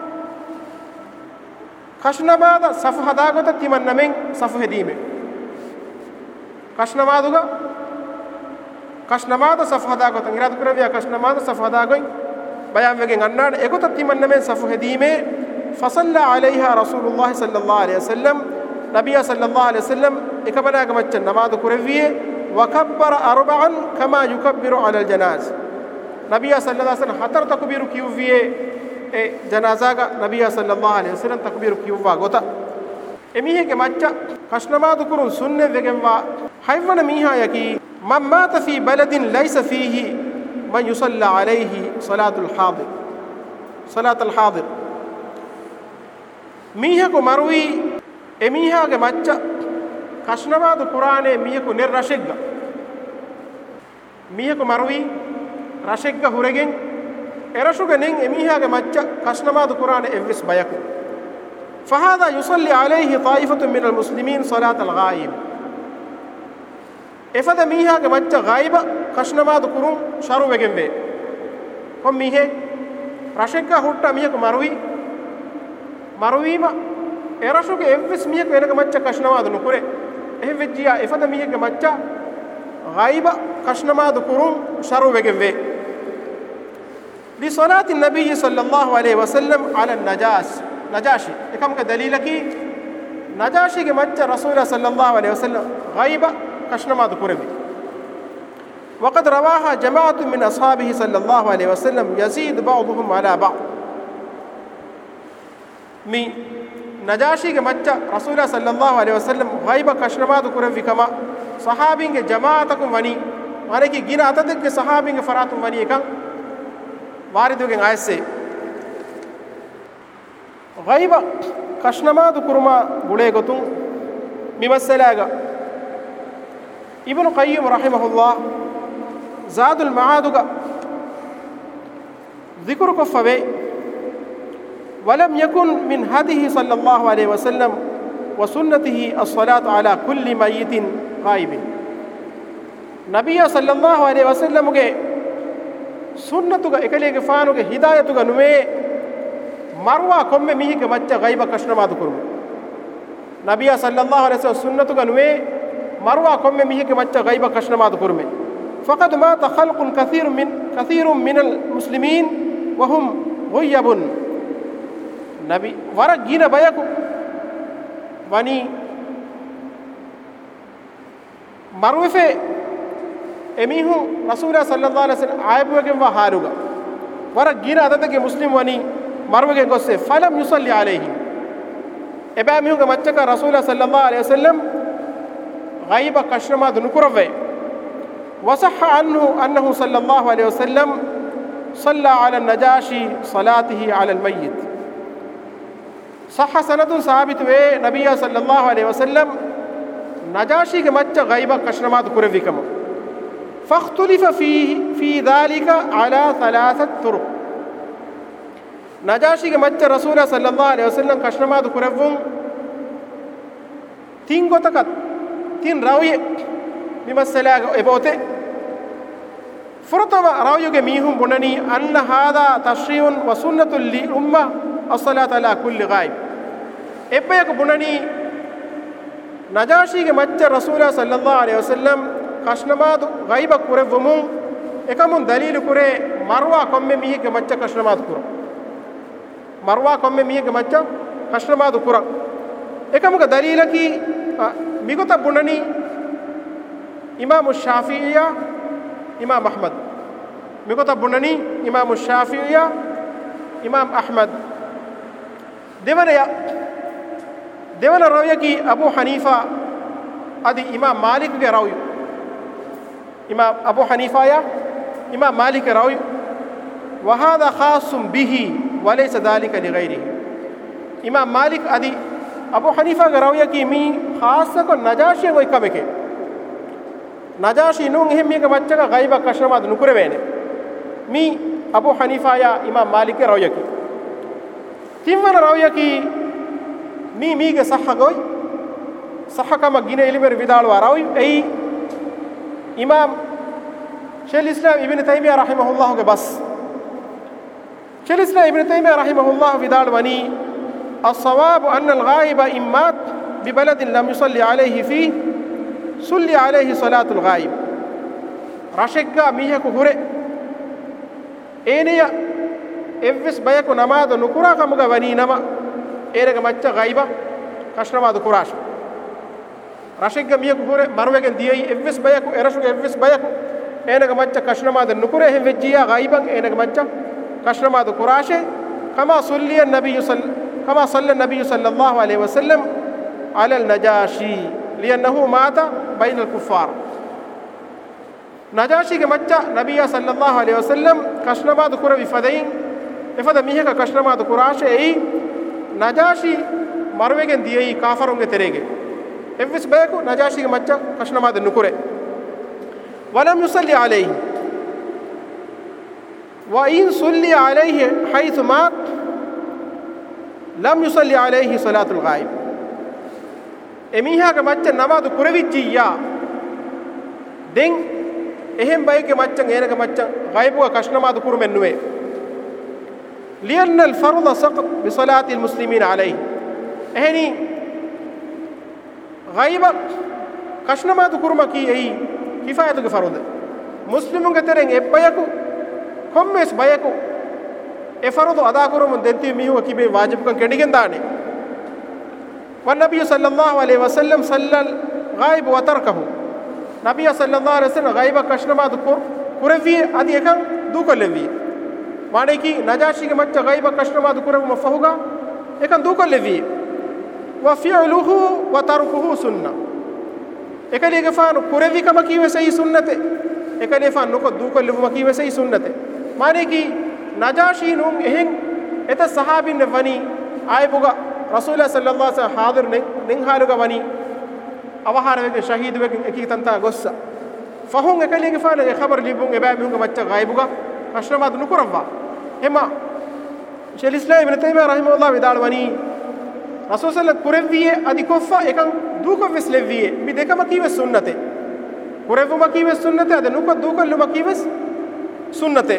කෂ්ණමාද සෆ හදාගත තිමන්නමෙන් සෆ හෙදීමේ කෂ්ණමාද සෆ හදාගත ඉරාද කරවියා කෂ්ණමාද සෆ හදාගොයි බයම් වෙගෙන් අන්නාඩ එකොත තිමන්නමෙන් සෆ හෙදීමේ ෆසල්ලා අලයිහා රසූලුල්ලාහි සල්ලල්ලාහු අලයිහි වසල්ලම් නබිය සල්ලල්ලාහු අලයිහි වසල්ලම් එකබනාග මච්චන් නමාද කරවියේ වකබ්බර අර්බअන් කමා යුකබ්බිරු අලල් ජනාස් නබිය සල්ලල්ලාහු අලයිහි වසල්ලම් හතර තක්බීරු කිව්වියේ ඒ ජනාසාග නබිය සල්ලල්ලාහු අලයිහි වසල්ලම් තක්බීරු කිව්වා ගොත එමිහෙගේ මච්ච කෂ්ණමාදු කුරුන් සුන්නේ වෙගෙන්වා හයිවන මීහා යකි මම් මාත ෆී බලදින් ලයිස ෆීහි මන් යුසල්ලා අලයිහි සලාතුල් හාදිර් මීහකු මරුවි එමිහාගේ මච්ච කෂ්ණමාදු කුරානේ මීහකු නිර්රශෙග්ග මීහකු මරුවි රශෙග්ග හුරගෙන් එරෂුගෙන් එමිහාගේ මච්ච කෂ්ණමාදු කුරානේ එවස් බයකු فهذا يصلي عليه طائفة من المسلمين صلاة الغائب إفاد ميها كمجة غائبة كشنما ذكرون شارو بجنبه هم ميه رشكا هوتا ميه كمروي ما إرشوا كإفس ميه كأنك مجة كشنما ذنكره إيه فجيا إفاد ميه كمجة غيب كشنما ذكرون شرو بجنبه لصلاة النبي صلى الله عليه وسلم على نجاشي كم كدليلك نجاشي كمجة رسول صلى الله عليه وسلم غيب كشنما ذكره وقد رواها جماعة من أصحابه صلى الله عليه وسلم يزيد بعضهم على بعض مي نجاشي كمجة رسول صلى الله عليه وسلم غيب كشنما ذكره في كما صحابين جماعتكم وني مانكي جينا أتدك صحابين فراتم وني كم واردوكين آيسي غيب كشنما ذكرما غليغتون بمسلاغا ابن قيم رحمه الله زاد المعاد ذكر كفبه ولم يكن من هديه صلى الله عليه وسلم وسنته الصلاة على كل ميت غائب نبي صلى الله عليه وسلم کے سنتك اكليك فانوك هدايتك نمي مروا كم ميك مچ غيب كشنما ذكرم نبي صلى الله عليه وسلم سنتك نمي مروا كم ميك مچ غيب كشنما ذكرم فقد مات خلق كثير من المسلمين وهم غيب نبي ورق جينا بيكو وني مروفه එමිහු රසූලා සල්ලල්ලාහු අලයිහි වසල්ලම් ආයබුවගෙන් වහාරුගා වර ගින අදතගේ මුස්ලිම් වනි මරුවගෙන් ගොස්සේ ෆලම් යුසල්ලි අලයිහි එබෑ මිහුගේ මච්චක රසූලා සල්ලල්ලාහු අලයිහි වසල්ලම් ගයිබ කෂ්රමා දුනුකරවේ وصح عنه أنه صلى الله عليه وسلم صلى على النجاشي صلاته على الميت صح سند ثابت نبي صلى الله عليه وسلم نجاشي کے مچ غیبہ کشنما ذکر وکم فاختلف في ذلك على ثلاثة طرق نجاشي کے مچ رسول صلى الله عليه وسلم کشنما ذکر وم تین گوتکت تین راوی بمسلا ابوته فرطوا راويوge ميهم بنني ان هذا تشريع وسنه للامه الصلاه على كل غائب ابيك بنني نجاشي کے مچ رسول صلى الله عليه وسلم کشنماد غائب کرවමු එකමුන් දලීල් කුරේ මර්වා කොම්මේ මිහිගේ මච්ච කෂ්ණමාද කුර මර්වා කොම්මේ මිහිගේ මච්ච කෂ්ණමාද කුර එකමුක දලීලකි මිගත බුණනි إمام الشافعية إمام أحمد مكتب بناني إمام الشافعية إمام أحمد ديوانا راوية كي أبو حنيفة أدي إمام مالك كي راوي إمام أبو حنيفة يا إمام مالك راوي وهذا خاص به وليس ذلك لغيره إمام مالك أدي أبو حنيفة راوية كي مي خاصة نجاشي ويكمك نجاشي نون هم ميك مچका غائبा कशरमाद नुकुरे वेने मी अबू हनीफा या इमाम मालिक के रावया की तिमन रावया की मी के सह गोई सह कम गिने इल्मेर विदाल वारावी ए इमाम शेख इस्लाम इब्न तैमिया रहमहुल्लाह के बस शेख इस्लाम इब्न तैमिया रहमहुल्लाह विदाल वनी الصواب أن الغائب إمات ببلد لم يصلي عليه فيه صلي عليه صلاة الغائب رشقا ميهكو هره اينيا افس بيكو نماذ نكرا كمغا وني نما ايرغا مچ غائبا كشنما دكراش رشقا ميهكو هره مروگن ديي افس بيكو ارشو افس بيكو اينغا مچ كشنما دنكره هم وجيا غائبا اينغا مچ كشنما دكراش كما صلى النبي صلى الله عليه وسلم على النجاشي لأنه مات بين الكفار نجاشي کے مچ نبی صلی اللہ علیہ وسلم کشنما ذکر بفدین افد میہ کا کشنما ذکراش ای نجاشی مروگن دیئی کافروں کے تریگے افس بے کو نجاشی کے مچ کشنما ذکرے ولم يصلي عليه وإن صلي عليه حيث مات لم يصلي عليه صلاة الغائب එමිහාගේ මච්චන් නමාදු කුරවිච්චියා දෙන් එහෙම් බයිගේ මච්චන් ඒනගේ මච්චන් ගයිබුව කෂ්නමාදු කුරුමෙන් නුවේ لأن الفرض سقط بصلاة المسلمين عليه එහෙනි ගයිබ කෂ්නමාදු කුරුමකී එයි kifayatuge farud muslimunge teren ebbayaku kommes bayaku e farudu ada kurumun denti mihuwa kibe wajibukan kendigen daane wan nabiy sallallahu alaihi wasallam sallal ghaib wa tarkahu nabiy sallallahu alaihi wasallam ghaiba kashnamadu kurevi adi ekan dukolevi mane ki najashige macca ghaiba kashnamadu kurevu mafahuga ekan dukolevi wa fi'luhu wa tarkuhu sunnah ekali gefanu kurevi kama kiwe sei sunnate ekali fan nuko dukolevu kiwe sei sunnate mane ki najashi nun ehen eta sahabin ne wani aibuga rasulullah sallallahu alaihi wasallam hadir nen haluga wani avaharwege shahid wege eki tanta gossa fahun ekali gefanu e khabar libun eba mihunga macca ghaibuga kashnamadu nukuravwa ema shaykhul islam ibn taymiyah rahimahullah vidal wani rasul sallallahu kureviye adi koffa ekan duko vesleviye mi dekama kiwe sunnate kurevuma kiwe sunnate ade nuko duko luma kiwe sunnate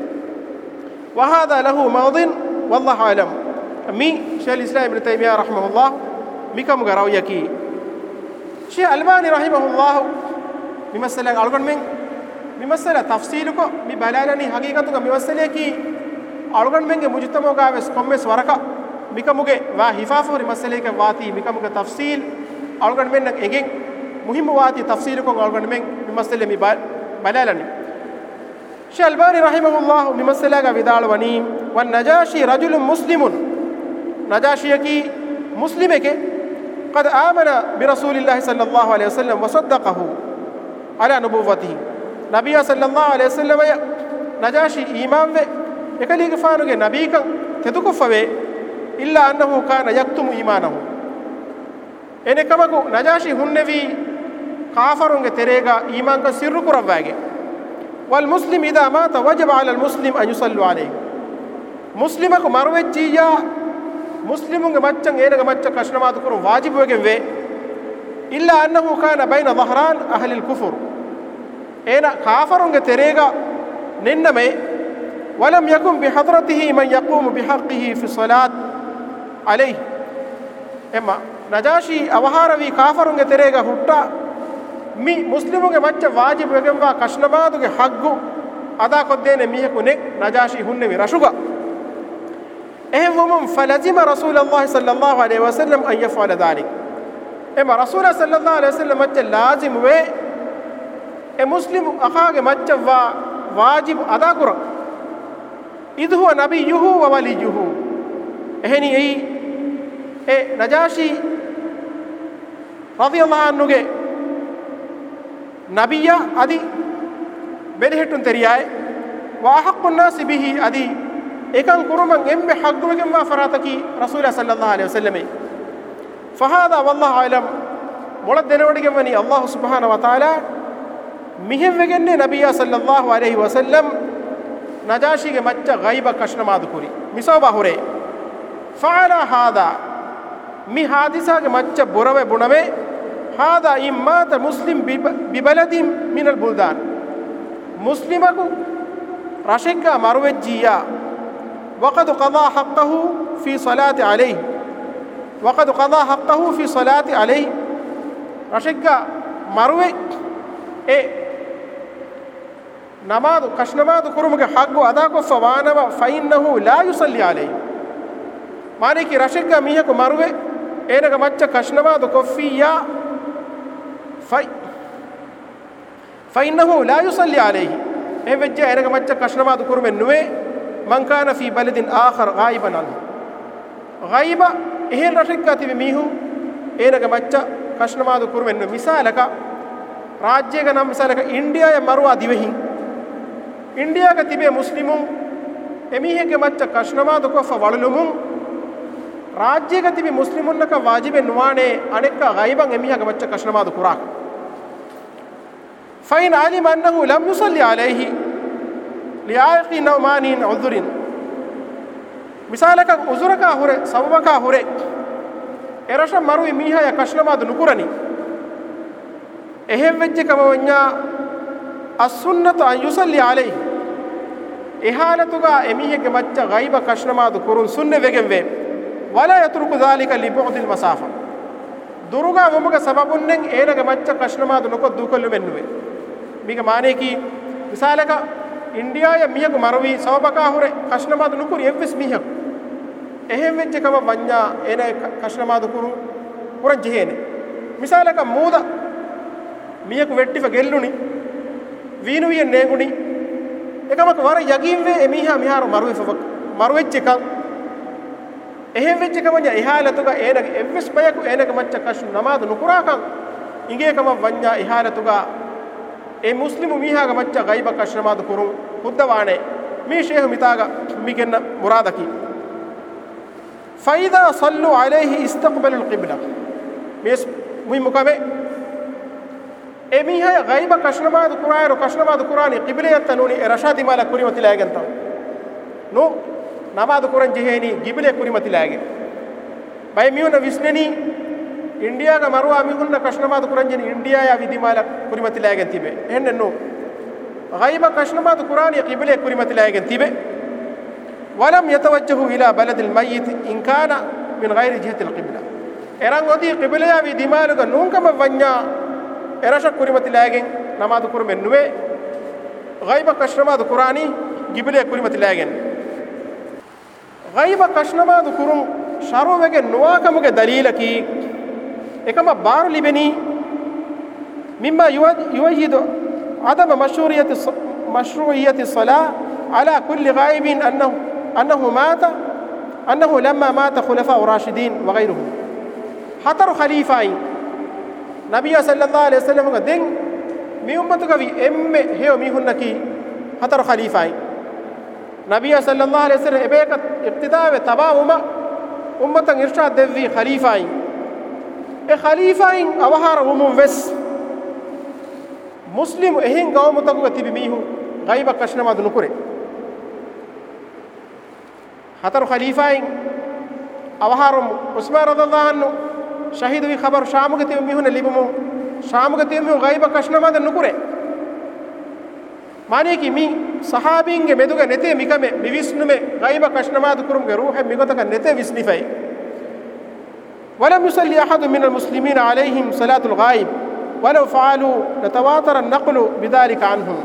wa hada lahu mawdin wallahu alam mi shaykhul islam ibn taymiyah rahimahullah mikam garaw yaki shaykh albani rahimahullah mi masala algon men mi masala tafsil ko mi balalani haqiqatu mi masale ki algon menge mujtamo gaves kommes waraka mikamuge wa hifafuri masale ke wati mikamuge tafsil algon men nak egen muhim wati tafsil ko algon men mi masale mi balalani shaykh albani rahimahullah mi masala ga vidal wani wan najashi rajulun muslimun najashi ki muslimeke qad amana bi rasulillahi sallallahu alaihi wasallam wa saddaqahu ala nubuwwatihi nabiyya sallallahu alaihi wasallam najashi iman ve ekali ge faanuge nabikan teduko fawe illa annahu kana yaktumu imanahu ene kamaku najashi hunnevi kafarunge terega iman ka sirru kurawage wal muslim idha mata wajaba ala al muslim an yusallu alayhi muslimaku marwejjiya muslimunge maccan enega macca kashnamatu kuru wajibu wegen ve illa annahu kana bayna dhahran ahli al kufr ena kafarunge terega ninname ولم يكن بحضرته من يقوم بحقه في الصلاة عليه اما نجاشي අවහාරවි කාෆරුන්ගේ තෙරේග හුට්ටා මි මුස්ලිමුන්ගේ මච්ච වාජිබ් වෙගෙන්වා කෂ්ණමාදුගේ හග්ගු අදා කොද්දේනේ මිහෙකුනේ නජාෂි හුන්නේ මි රෂුගා එහෙවම فلزم رسول الله صلى الله عليه وسلم ان يفعل ذلك اما رسول صلى الله عليه وسلم مච්ච لازم වේ e muslim අඛාගේ මච්ච වාජිබ් අදා කරා إذ هو نبيه ووليه eheni ei e najashi radiyallahu anhu ge nabiyya adi belihetun teriyai wa haqqun nas bihi adi ekan kuruman emme haqqugem wa farataki rasulullah sallallahu alaihi wasallam fahada wallahu alam molad denawdige mani allah subhanahu wa taala mihem wegenne nabiyya sallallahu alaihi wasallam najashi ge macca ghaiba kashnamadu kuri misoba hore faala hada mi hadisa ge macca borave bunave hada imma muslim bi baladin min al buldan muslimaku rashika marwejjiya waqad qada haqqahu fi salati alayhi waqad qada haqqahu fi salati alayhi rashika marwe e namadu kashnamadu kurumuge haggu ada ko fawanava fa innahu la yusalli alayhi mane ki rashika miheku maruwe enaga macca kashnamadu koffiya fa innahu la yusalli alayhi evejja enaga macca kashnamadu kurumen nuwe man kana fi baladin akhar ghaiban anhu ghaiba ehel rashika tibe mihu enaga macca kashnamadu kurumen nu misalaka rajyega nam misalaka india ya marwa divehin India का तिबे मुस्लिमों एमीहे के मच्चा कश्नमादु को फवलुमुं राज्य का तिबे मुस्लिमों का वाजिब नुवाने अनेक का गायबं एमीहा का मच्चा कश्नमादु कुराक फ़ाइन आलिम अन्नहु लम युसल्ली अलैहि लिआयक़ि नौमानिन उज़ुरिन मिसाल का उज़ुर का हुरे सबब का हुरे एरशम मरु एमीहा या कश्नमादु नुकुरनी एहेम वेज्जे कमवन्या as-sunnatu an yusalli alayhi ihalatuga emihege macca ghaiba kashnamadu kurun sunne vegen ve wala yatruku dhalika li bu'd al-masafa duruga womuga sababunnen enaga macca kashnamadu nokko dukollu mennuwe mige maane ki misalaka india ya mihaku marwi sawabaka hure kashnamadu nukuri evves mihaku ehem vecche kama vanya ena kashnamadu kuru puran jehene misalaka muuda mihaku vettifa gelluni viinu yen neguni ekamaka war yagimve emiha miharo marwecche kan ehem vecche kamanya ihalatuga ena evves bayaku ena kamaccha kashnamadu nukura kan inge kama vanya ihalatuga e muslimu mihaga macca gaiba kashnamadu kurun huddawane mi sheikh mitaga migenna muradaki fa idha sallu alayhi istaqbalu alqibla mes muhimukame e miha gaiba kashnamadu qurani qibliyattanuni rashadi mala kurimati lagenta no namadu kuran jeheni gible kurimati lage bay miuna visneni india ga marwa mi hunna kashnamadu kuranjeni india ya vidimala kurimati lagen tibe hennenno ghaiba kashnamadu qurani qibla kurimati lagen tibe walam yatawajjahu ila balad al mayyit in kana min ghairi jihati al qibla erangodi qibla ya vidimala ga nunkama vanya erasha kurimati lagen namadu kurmen nuwe ghaiba kashnamadu qurani qibla kurimati lagen ghaiba kashnamadu kurun sharovege nuwakamuge dalilaki ekama baru libeni mimma yuwajjidu adam mashru'iyyati salah ala kulli ghaibin annahu lamma mata khulafa ar-rashidin wa ghayruhum hatar khalifain nabiyya sallallahu alaihi wasallam ga den mi ummatu ga vi emme heo mi hunnaki hatar khalifain nabiyya sallallahu alaihi wasallam ebeka iqtidawe tabawuma ummatan irshad devvi khalifain e khalifain awahara umum ves muslim ehin gawmutaku tibi mihu gaiba kashnamadu nukure hataru khalifain awaharum usman radhiyallahu anhu shahidu bi khabar shamuge tibi mihuna libumu shamuge tibi mihu gaiba kashnamadu nukure mane ki mi sahabinge meduga nete mikame mivisnume gaiba kashnamadu kurumge ruhe migotaka nete visnifai ولم يصلي أحد من المسلمين عليهم صلاة الغائب ولو فعلوا لتواتر النقل بذلك عنهم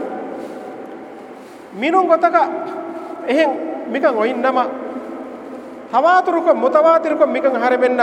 منون غتك إهن مكان وإنما تواتركم متواتركم مكان هربنا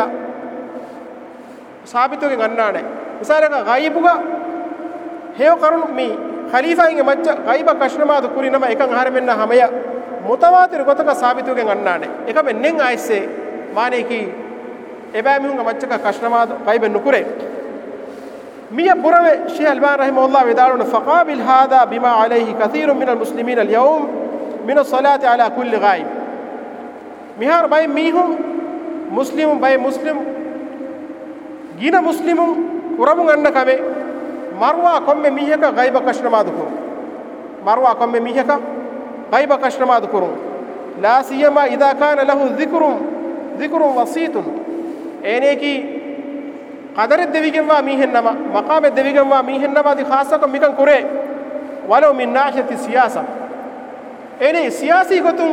ثابتوك غنانه مثالك غائبوغا هيو قرن مي خليفة إنك مجا غائبا كشنما ذكوري نما إكان هربنا هميا متواتر غتك ثابتوك غنانه إكام نين عيسى مانه كي ebamihunga maccaka kashnamadu qayben nukure miya burawe shaykh alban rahimahullah vidaluna faqabil hadha bima alayhi kathirun min almuslimin alyawm min as-salati ala kulli ghaib mihar bay mihum muslimun bay muslim gina muslimun uramun anna kame marwa komme miheka ghaiba kashnamadu kur marwa komme miheka ghaiba kashnamadu kur la siyama idha kana lahu dhikrun wasitun eneki qadar devigenwa mihennama maqam devigenwa mihennama di khassa ko mikan kure walau min nahiyati siyasa ene siyasi gotun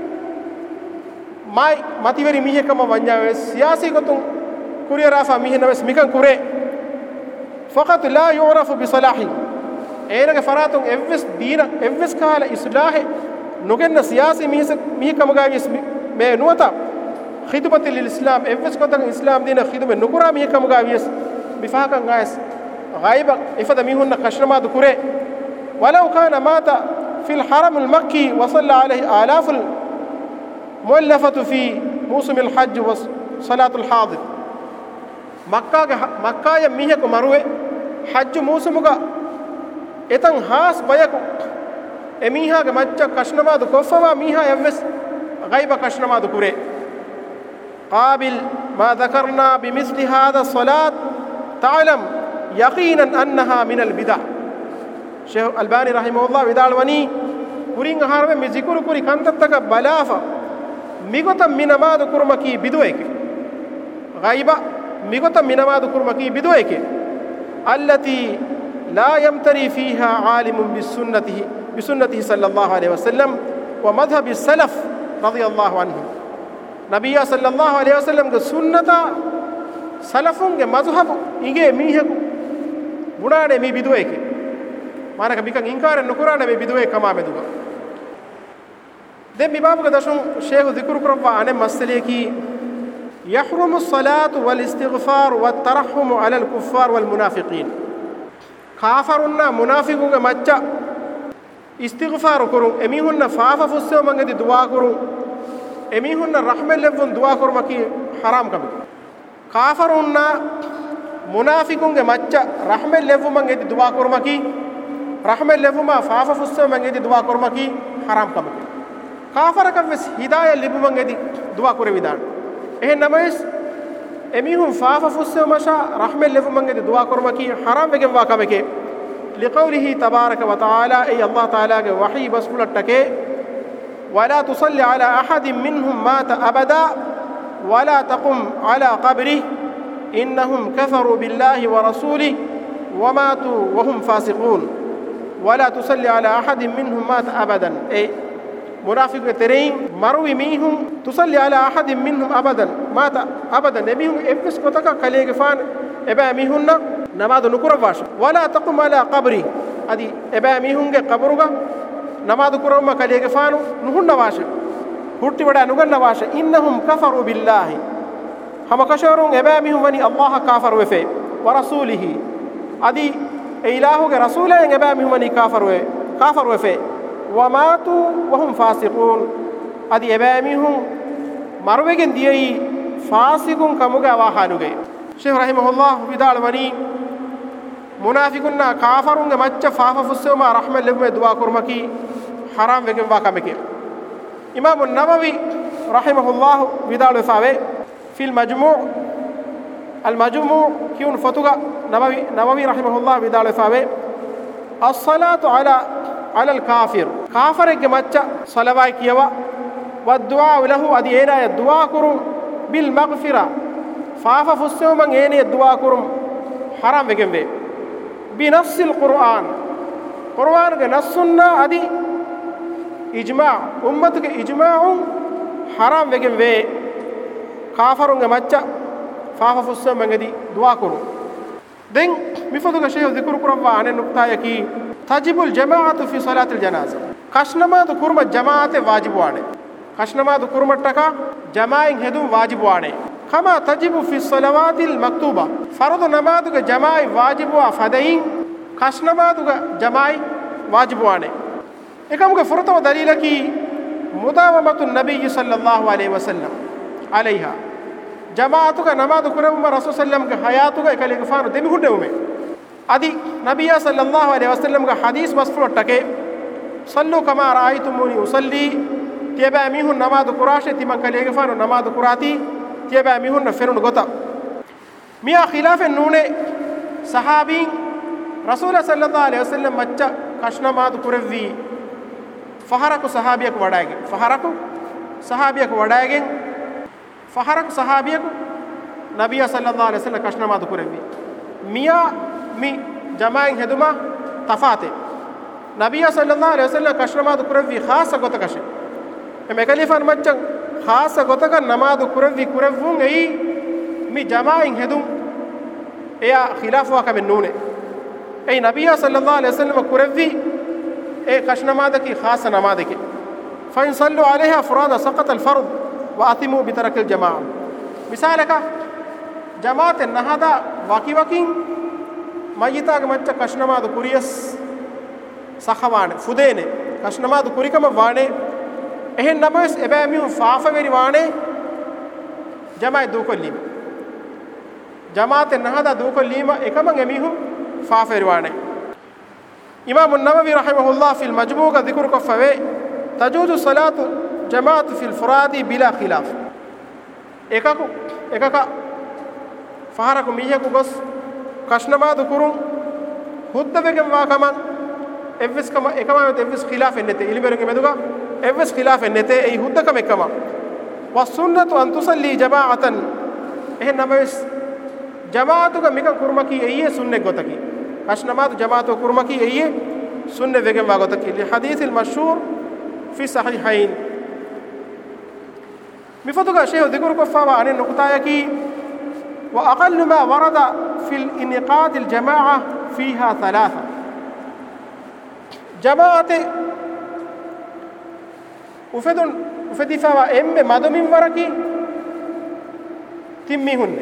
mai mativeri mihekama wanya siyasi gotun kuriya rafa mihenna mikan kure faqat la yu'rafu bi salahi enege faratun evves dina evves kala islahe nugenna siyasi mihekama gavis me nuata خدمة للإسلام إفس كتر الإسلام دينا خدمة نكرا ميه كم قاويس بفاكا غايس غايبا إفدا ميهن قشرما ذكره ولو كان مات في الحرم المكي وصلى عليه آلاف المؤلفة في موسم الحج وصلاة الحاضر مكة يميه كمروه حج موسمك إتن هاس بيكو إميها كمجا قشرما ذكفوا ميها يفس غايبا قشرما ذكره قابل ما ذكرنا بمثل هذا الصلاة تعلم يقينا أنها من البدع شيخ الباني رحمه الله بدال وني كورين هارم مذكر كوري كانتك بلافا ميغوتا من ما ذكر مكي بدويك غيبا ميغوتا من ما ذكر مكي بدويك التي لا يمتري فيها عالم بسنته صلى الله عليه وسلم ومذهب السلف رضي الله عنهم نبي صلى الله عليه وسلم سنة سلفون مذهب إنجي ميه بنانه مي بدويك manaka mikan inkar nukurana me biduwe kama meduga dem bibabu ga dashun sheikh dhikr kurwa ane masale ki يحرم الصلاة والاستغفار والترحم على الكفار والمنافقين كافرنا منافقون مچا استغفار كرون اميهن فافا فسو منگدي دعا كرون اميهن رحمه لفون دعا كرون مكي حرام كم كافرنا منافقون مچا رحمه لفون منگدي دعا كرون مكي رحمه لفون ما فافا فسو منگدي دعا كرون مكي حرام كم كافر كبس هدايه لبو منگدي دعا كرون ويدان ehnamis emihum faafa fusse masha rahmel lefu mangedi dua kormaki haram wegen wa kameke liqawlihi tabaraka wa taala ay allah taala ge wahi basfulattake wala tusalli ala ahadin minhum mata abada wala taqum ala qabrihi innahum kafaru billahi wa rasulihi wa matu wa hum fasiqun wala tusalli ala ahadin minhum mata abadan ay منافق ترين مروي منهم تصلي على أحد منهم أبدا مات أبدا نبيهم إفس كتك كليك فان إبا ميهن نماذ نكر فاش ولا تقم على قبري أدي إبا ميهن قبرك نماذ كرما كليك فان نهن نواش هرتي ودا نغن نواش إنهم كفروا بالله هم كشرون إبا ميهم وني الله كافر وفي ورسوله أدي إلهه رسوله إبا ميهم وني كافر وفي وماتوا وهم فاسقون ادي اباميهم مروجن ديي فاسقون كمغا واحانوگه شيخ رحمه الله بدال وني منافقون كافرون مچ فاف فسما رحمه لب دعا كرمكي حرام وگن واكمكي امام النووي رحمه الله بدال فاوي في المجموع كيون فتوغا نووي رحمه الله بدال فاوي الصلاه على الكافر كافر جماعة صلوات كيوا والدعاء له أدينا الدعاء كرم بالمغفرة فافا فسوا من هنا الدعاء كرم حرام بكم بنص القرآن قرآن كنصنا أدي إجماع أمتك إجماع حرام بكم كافر جماعة فافا فسوا من هذه دعاء كرم دين مفهوم الشيء ذكر قرآن عن النقطة يكي تجب الجماعة في صلاة الجنازة كشنما ذكر الجماعة واجب وانه كشنما ذكر متكا جماعة هدوم واجب وانه كما تجب في الصلوات المكتوبة فرض نماذج جماعة واجب وفدين كشنما ذكر جماعة واجب وانه إكمل فرط ودليل كي مداومة النبي صلى الله عليه وسلم عليها جماعتك نماذج كرم رسول صلى الله عليه وسلم حياتك إكلي كفار دمي هدومه أدي نبي صلى الله عليه وسلم کا حدیث مسفور تکے صلوا كما رأيتموني أصلي تيبا ميهن نماذ قراشة تمن كليك فانو نماذ قراتي تيبا ميهن نفرون غطا ميا خلاف النونة صحابين رسول صلى الله عليه وسلم مچا كشنا ماذ قروي فهرك صحابيك ودايك فهرك صحابيك نبي صلى الله عليه وسلم كشنا ماذ قروي ميا مي جماعين هدوما تفاته نبي صلى الله عليه وسلم كشرمات كروي خاصة غتكش مكلفان مچن خاصة غتك نماذ كروي كروون اي مي جماعين هدوم ايا خلاف واك من نونه اي نبي صلى الله عليه وسلم كروي اي كشرمات کی خاصة نماذ کی فإن صلوا عليها فرادى سقط الفرض وأثموا بترك الجماعة مثالك جماعة النهضة واقعين ميتاگ مچ کشنماد کوریس سخوانه فدينه کشنماد کوریکم وانه එහෙන් නමස් එබෑමිහු ෆාෆවෙරි වානේ ජමයි දුකොල්ලීම ජමාත නහදා දුකොල්ලීම එකම එමිහු ෆාෆවෙරි වානේ ඉමාම් النووي رحمه الله في المجموع ذكر كفوي تجوز صلاة جماعة في الفراد بلا خلاف එකක فهرك ميهක ගොස් කෂ්ණමාද කුරුම් හුද්දවෙගම් වාකමන් එවස් කම එකම එවස් ඛිලාෆ එන්නතේ ඉලිබරගේ මෙදුගා එවස් ඛිලාෆ එන්නතේ ඒ හුද්දකම එකම වසුන්නතු අන් තුසල්ලි ජමාඅතන් එහෙනමස් ජමාඅතුක මික කුරුමකි එයේ සුන්නෙ ගොතකි කෂ්ණමාද ජමාඅතු කුරුමකි එයේ සුන්නෙ වෙගම් වාගොතකි ලි හදීස් අල් මෂහූර් ෆි සහීහයින් මිෆතුගා ෂේහ් දිකුරු කොෆාවා අනේ නුක්තායකි وأقل ما ورد في الانعقاد الجماعة فيها ثلاثة jamaate ufedifawa emme madumin waraki timmi hunne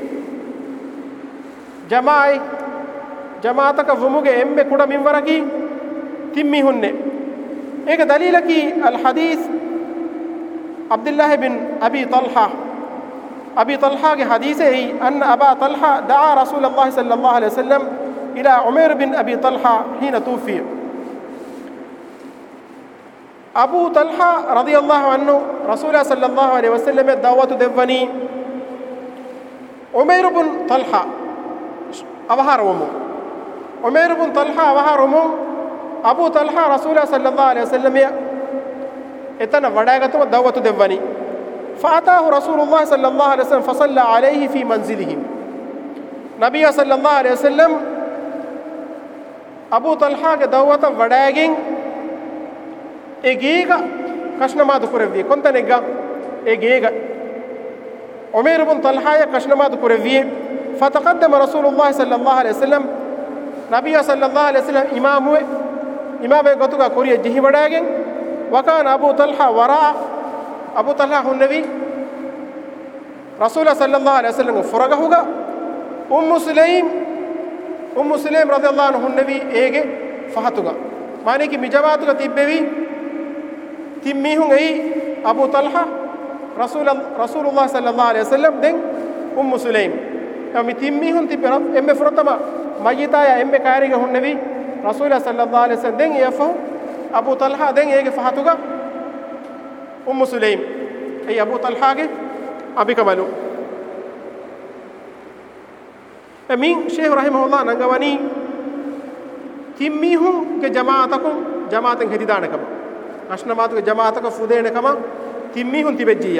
jamaataka vumuge emme kuda min waraki timmi hunne eka dalilaki al hadith abdullah bin abi talha ke hadith hai anna aba talha daa rasulullah sallallahu alaihi wasallam ila umair bin abi talha hina tufiya abu talha radiyallahu anhu rasulullah sallallahu alaihi wasallam da'watu devani umair bin talha avaharumu umair bin talha avaharumu abu talha rasulullah sallallahu alaihi wasallam etana wadagatu da'watu devani فأتاه رسول الله صلى الله عليه وسلم فصلى عليه في منزله نبي صلى الله عليه وسلم أبو طلحة دعوة وداعين إجيغا كشنما ذكره كنت نجا إجيغا عمير بن طلحة كشنما ذكره فتقدم رسول الله صلى الله عليه وسلم نبي صلى الله عليه وسلم إمامه قطعة كوريا جهي وداعين وكان أبو طلحة وراء أبو طلحة النبي رسول صلى الله عليه وسلم فرقه أم سليم رضي الله عنه النبي إيجي فهتوغا معنی کہ مجماعتوغا تببي تميهم أي أبو طلحة رسول الله صلى الله عليه وسلم دين أم سليم كم تميهم تبرم أم فرطما ميتا يا أم كاريغا النبي رسول صلى الله عليه وسلم دين يفهم أبو طلحة دين إيجي فهتوغا أم سليم أي أبو طلحة أبي كمالو أمين شيخ رحمه الله نعواني تيميهم كجماعتكم جماعة هديدانكم أشنامات كجماعتكم فودينكم تيميهم تبجيا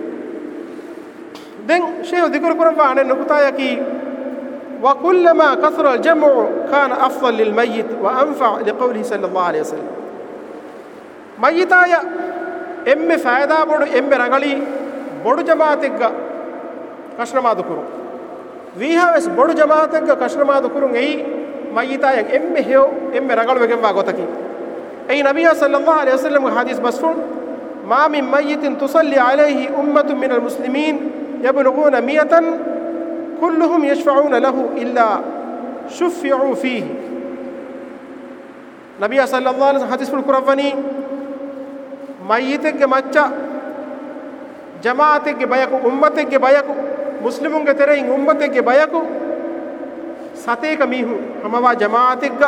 دين شيخ ذكر قرآن النقطة يكي وكلما كثر الجمع كان أفضل للميت وأنفع لقوله صلى الله عليه وسلم ميتايا එම්මෙ ෆායදා බොඩු එම්මෙ රඟලි බොඩු ජමාතෙක්ග කෂ්ණමාදු කුරු වීහවස් බොඩු ජමාතෙක්ග කෂ්ණමාදු කුරුන් එයි මයිතායන් එම්මෙ හේව එම්මෙ රඟලු වෙගෙන් වා ගොතකි එයි නබිය සල්ලල්ලාහු අලයිහි වසල්ලම් හදීස් බස්ෆුන් මා මින් මයිතින් තුසල්ලි අලයිහි උම්මතුන් මිනල් මුස්ලිමීන් යබලුගුන 100 කුල්ලුහුම් යෂ්ෆඋන ලහු ඉල්ලා ශුෆිඋ ෆීහි නබිය සල්ලල්ලාහු අලයිහි වසල්ලම් හදීස් ෆුල් කුරවනි මයිතෙක්ගේ මච්චා ජමාතෙක්ගේ බයකු උම්මතෙක්ගේ බයකු මුස්ලිමුන්ගේ තරෙන් උම්මතෙක්ගේ බයකු සතේක මිහු හමවා ජමාතෙක්ග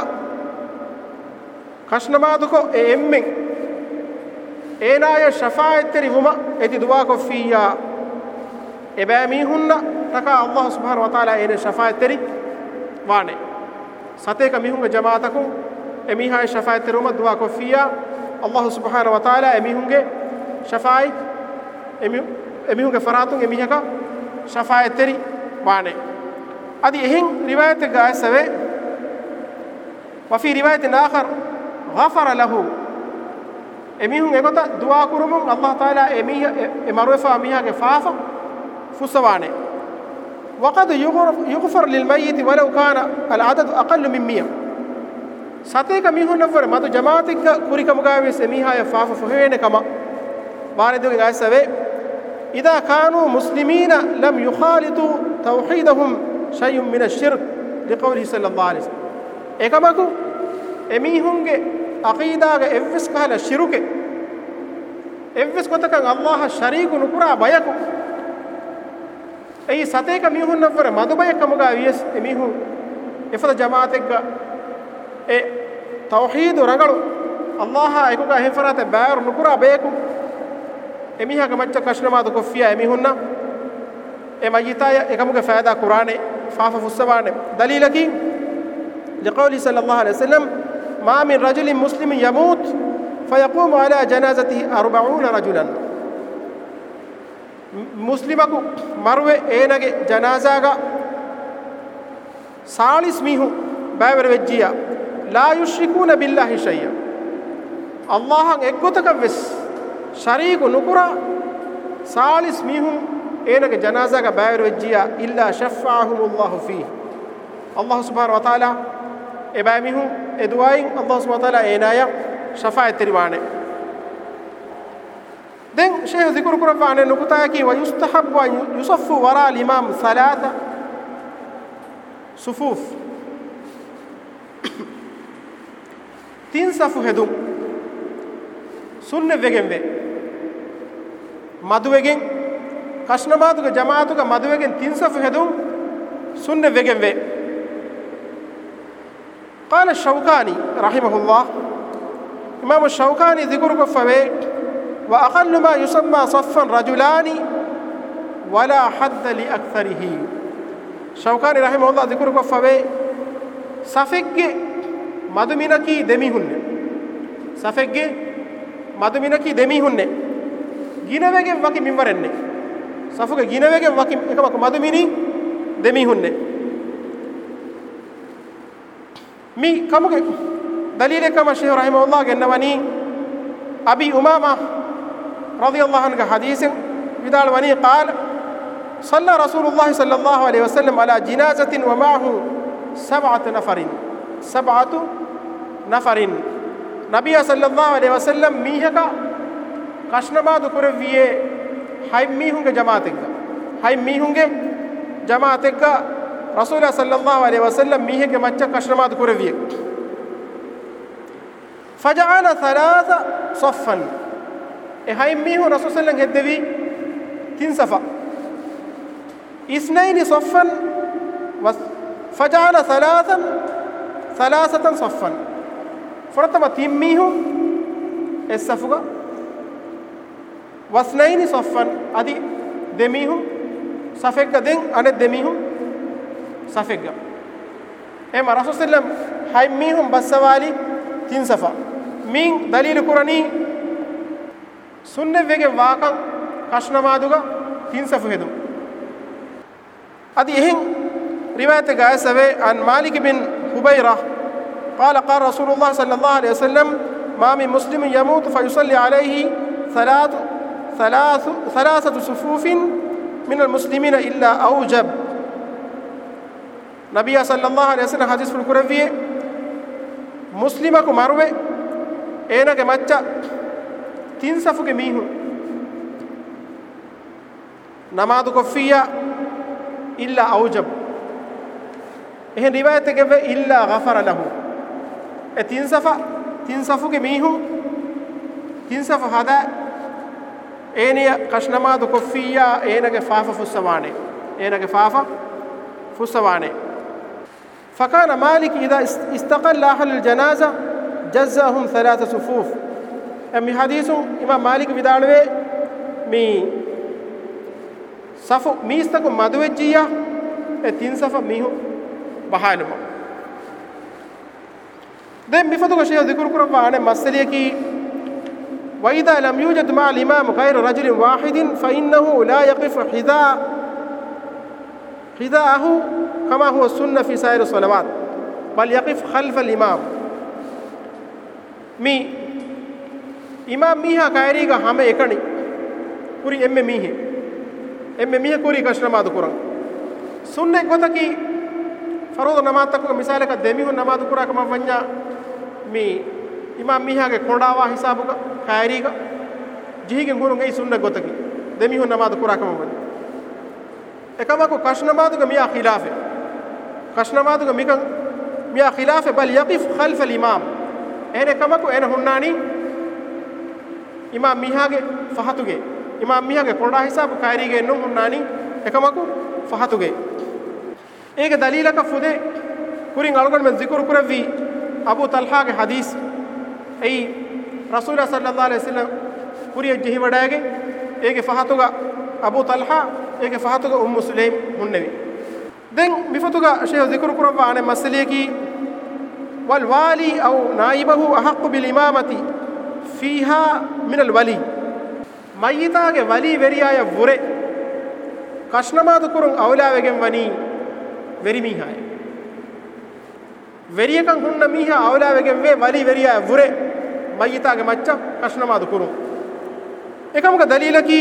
කෂ්ණමාදුකෝ එම්මෙන් ඒනාය ශෆාඅත්තරි වුම එති දුවා කොෆියා එබෑ මිහුන්න තකා අල්ලාහ් සුබ්හානහු වතාලා එනේ ශෆාඅත්තරි වානේ සතේක මිහුන්ගේ ජමාතකු එමිහාය ශෆාඅත්තරි වුම දුවා කොෆියා الله سبحانه وتعالى أميهنge شفاعي أميهنge فراتون أميهك شفاعي تري وانه أدي إهين رواية جاء وفي رواية آخر غفر له أميهنge قطع دعاء كرمون الله تعالى أميه معروفة أميهك فافا فسوانه وقد يغفر للميت ولو كان العدد أقل من 100 සතේක මිහුන් නවර මතු ජමාතික කුරිකම ගාවේ සෙමිහාය ෆාෆ ෆහෙන කම බාරදුගේ ගාසවේ ඉදා කානු මුස්ලිමීන ලම් යුඛාලිතු තෞහීදහුම් ෂයිඋම් මින අෂ්-ශිර්ක් ලිකවලිහි සල්ලල්ලාහු අලයිහි වසල්ලම් එකමකු එමිහුන්ගේ අකීදාගේ එව්ස් කහල ශිරුකේ එව්ස් කොතකන් අල්ලාහ ශරීකු නුකුරා බයකු එයි සතේක මිහුන් නවර මදු බයකම ගාවියස් එමිහුන් එෆද ජමාතික e tawhid rangalu allah ekuga hefarate baar nukura beku emiha ga macca kashnama do kofiya emihunna e mayitaya ekamuge faida qur'ane fafa fusabane dalilaki liqawli sallallahu alaihi wasallam ma min rajulin muslimin yamut fayaqumu ala janazatihi 40 rajulan muslimaku marwe enage janazaga 40 mihu baawere vejjiya لا يشركون بالله شيئا الله اگوتك بس شريك نكرا سالس ميهم اينك جنازه کا بایر وجيا الا شفعهم الله فيه الله سبحانه وتعالى ابامهم ادواين الله سبحانه وتعالى اينايا شفاعة تريوانه دين شيخ ذكر قرآن نقطة ويستحب أن يصف وراء الإمام 3 صفوف 3 صف هدوم سنة وجن به مدو وجن كشنماتو جماعتو مدو وجن 3 صف هدوم سنة وجن به قال الشوكاني رحمه الله إمام الشوكاني ذكر قفوه وأقل ما يسمى صفا رجلان ولا حد لأكثره شوكاني رحمه الله ذكر قفوه صفق مدمينكي دميهن صفق مدمينكي دميهن جينوغي وكي منورن صفق جينوغي وكي كما مدميني دميهن مي كما دليل كما شيخ رحمه الله جنواني أبي أمامة رضي الله عنه حديث بدال وني قال صلى رسول الله صلى الله عليه وسلم على جنازة ومعه 7 نفر نبي صلى الله عليه وسلم ميهكا كشنماد كرفيه هاي ميهونج جماعتك رسول الله صلى الله عليه وسلم ميهك مچ كشنماد كرفيه فجعل 3 صفا هاي ميهو رسول صلى الله عليه وسلم هدوي 3 صفا 2 صفا فجعل 3 صفا فرتما تيميهو الصفقة و2 صفا ادي دميهو صفقة دين أنا دميهو صفقة اما رسول صلى الله عليه وسلم هاي ميهو بسوالي 3 صفا مين دليل قرآني سنة وجه واقع كشنمادوغا 3 صف هدو ادي هين رواية غاسوي عن مالك بن حبيرة قال قال رسول الله صلى الله عليه وسلم ما من مسلم يموت فيصلي عليه 3 صفوف من المسلمين إلا أوجب نبي صلى الله عليه وسلم حديث في القرآن مسلمك مروي اينك مچا 3 صفوك ميهو نماذ كفية إلا أوجب إهن رواية كيف إلا غفر له 3 صفوك ميهو 3 صف هذا إني كشنماذ كفية إينك فافا فسواني فكان مالك إذا استقل أهل الجنازة جزاهم 3 صفوف أمي حديث إمام مالك بدالوه مي صفو ميستكو مدوجية 3 صف ميهو بحالهم دم بفتو شيء ذكر قرآن مسألة كي وإذا لم يوجد مع الإمام غير رجل واحد فإنه لا يقف حذاءه كما هو السنة في سائر الصلوات بل يقف خلف الإمام مي إمام ميها كايريغا هم إكاني كوري إم ميه كوري كشنماد كوران سنة قطعي فرض نماز تكو مثال كدميه نماز كورا كما فنيا مي إمام ميها كوندا حسابك كايريغا جيهين كورون أي سنة قطعي دميه نماز كورا كما فنيا إكما كو كشنماد كميا خلافه كشنماد كميا خلافه بل يقف خلف الإمام أنا كما كو أنا هناني إمام ميها فهتوجي إمام ميها كوندا حساب كايريغا نو هناني إكما كو فهتوجي एक दलील का फुदे कुरिंग अलगन में जिक्र करवी अबू तलहा के हदीस ऐ रसूल सल्लल्लाहु अलैहि वसल्लम कुरी जही वडागे एक फहतुगा अबू तलहा एक फहतुगा उम्मु सुलैम हुन्नवी देन बिफतुगा शेख जिक्र करवा आने मसले की वल वाली औ नाइबहु अहक्कु बिल इमामती फीहा मिन अल वली मय्यिता के वली वेरिया वुरे कशनमाद कुरुंग औला वेगेम वनी वेरी मीहा है वेरिया का हुन्ना मीहा औला वेगे वे वली वेरिया वुरे मय्यिता के मच्चा कशनमाद कुरुं एकम का दलील की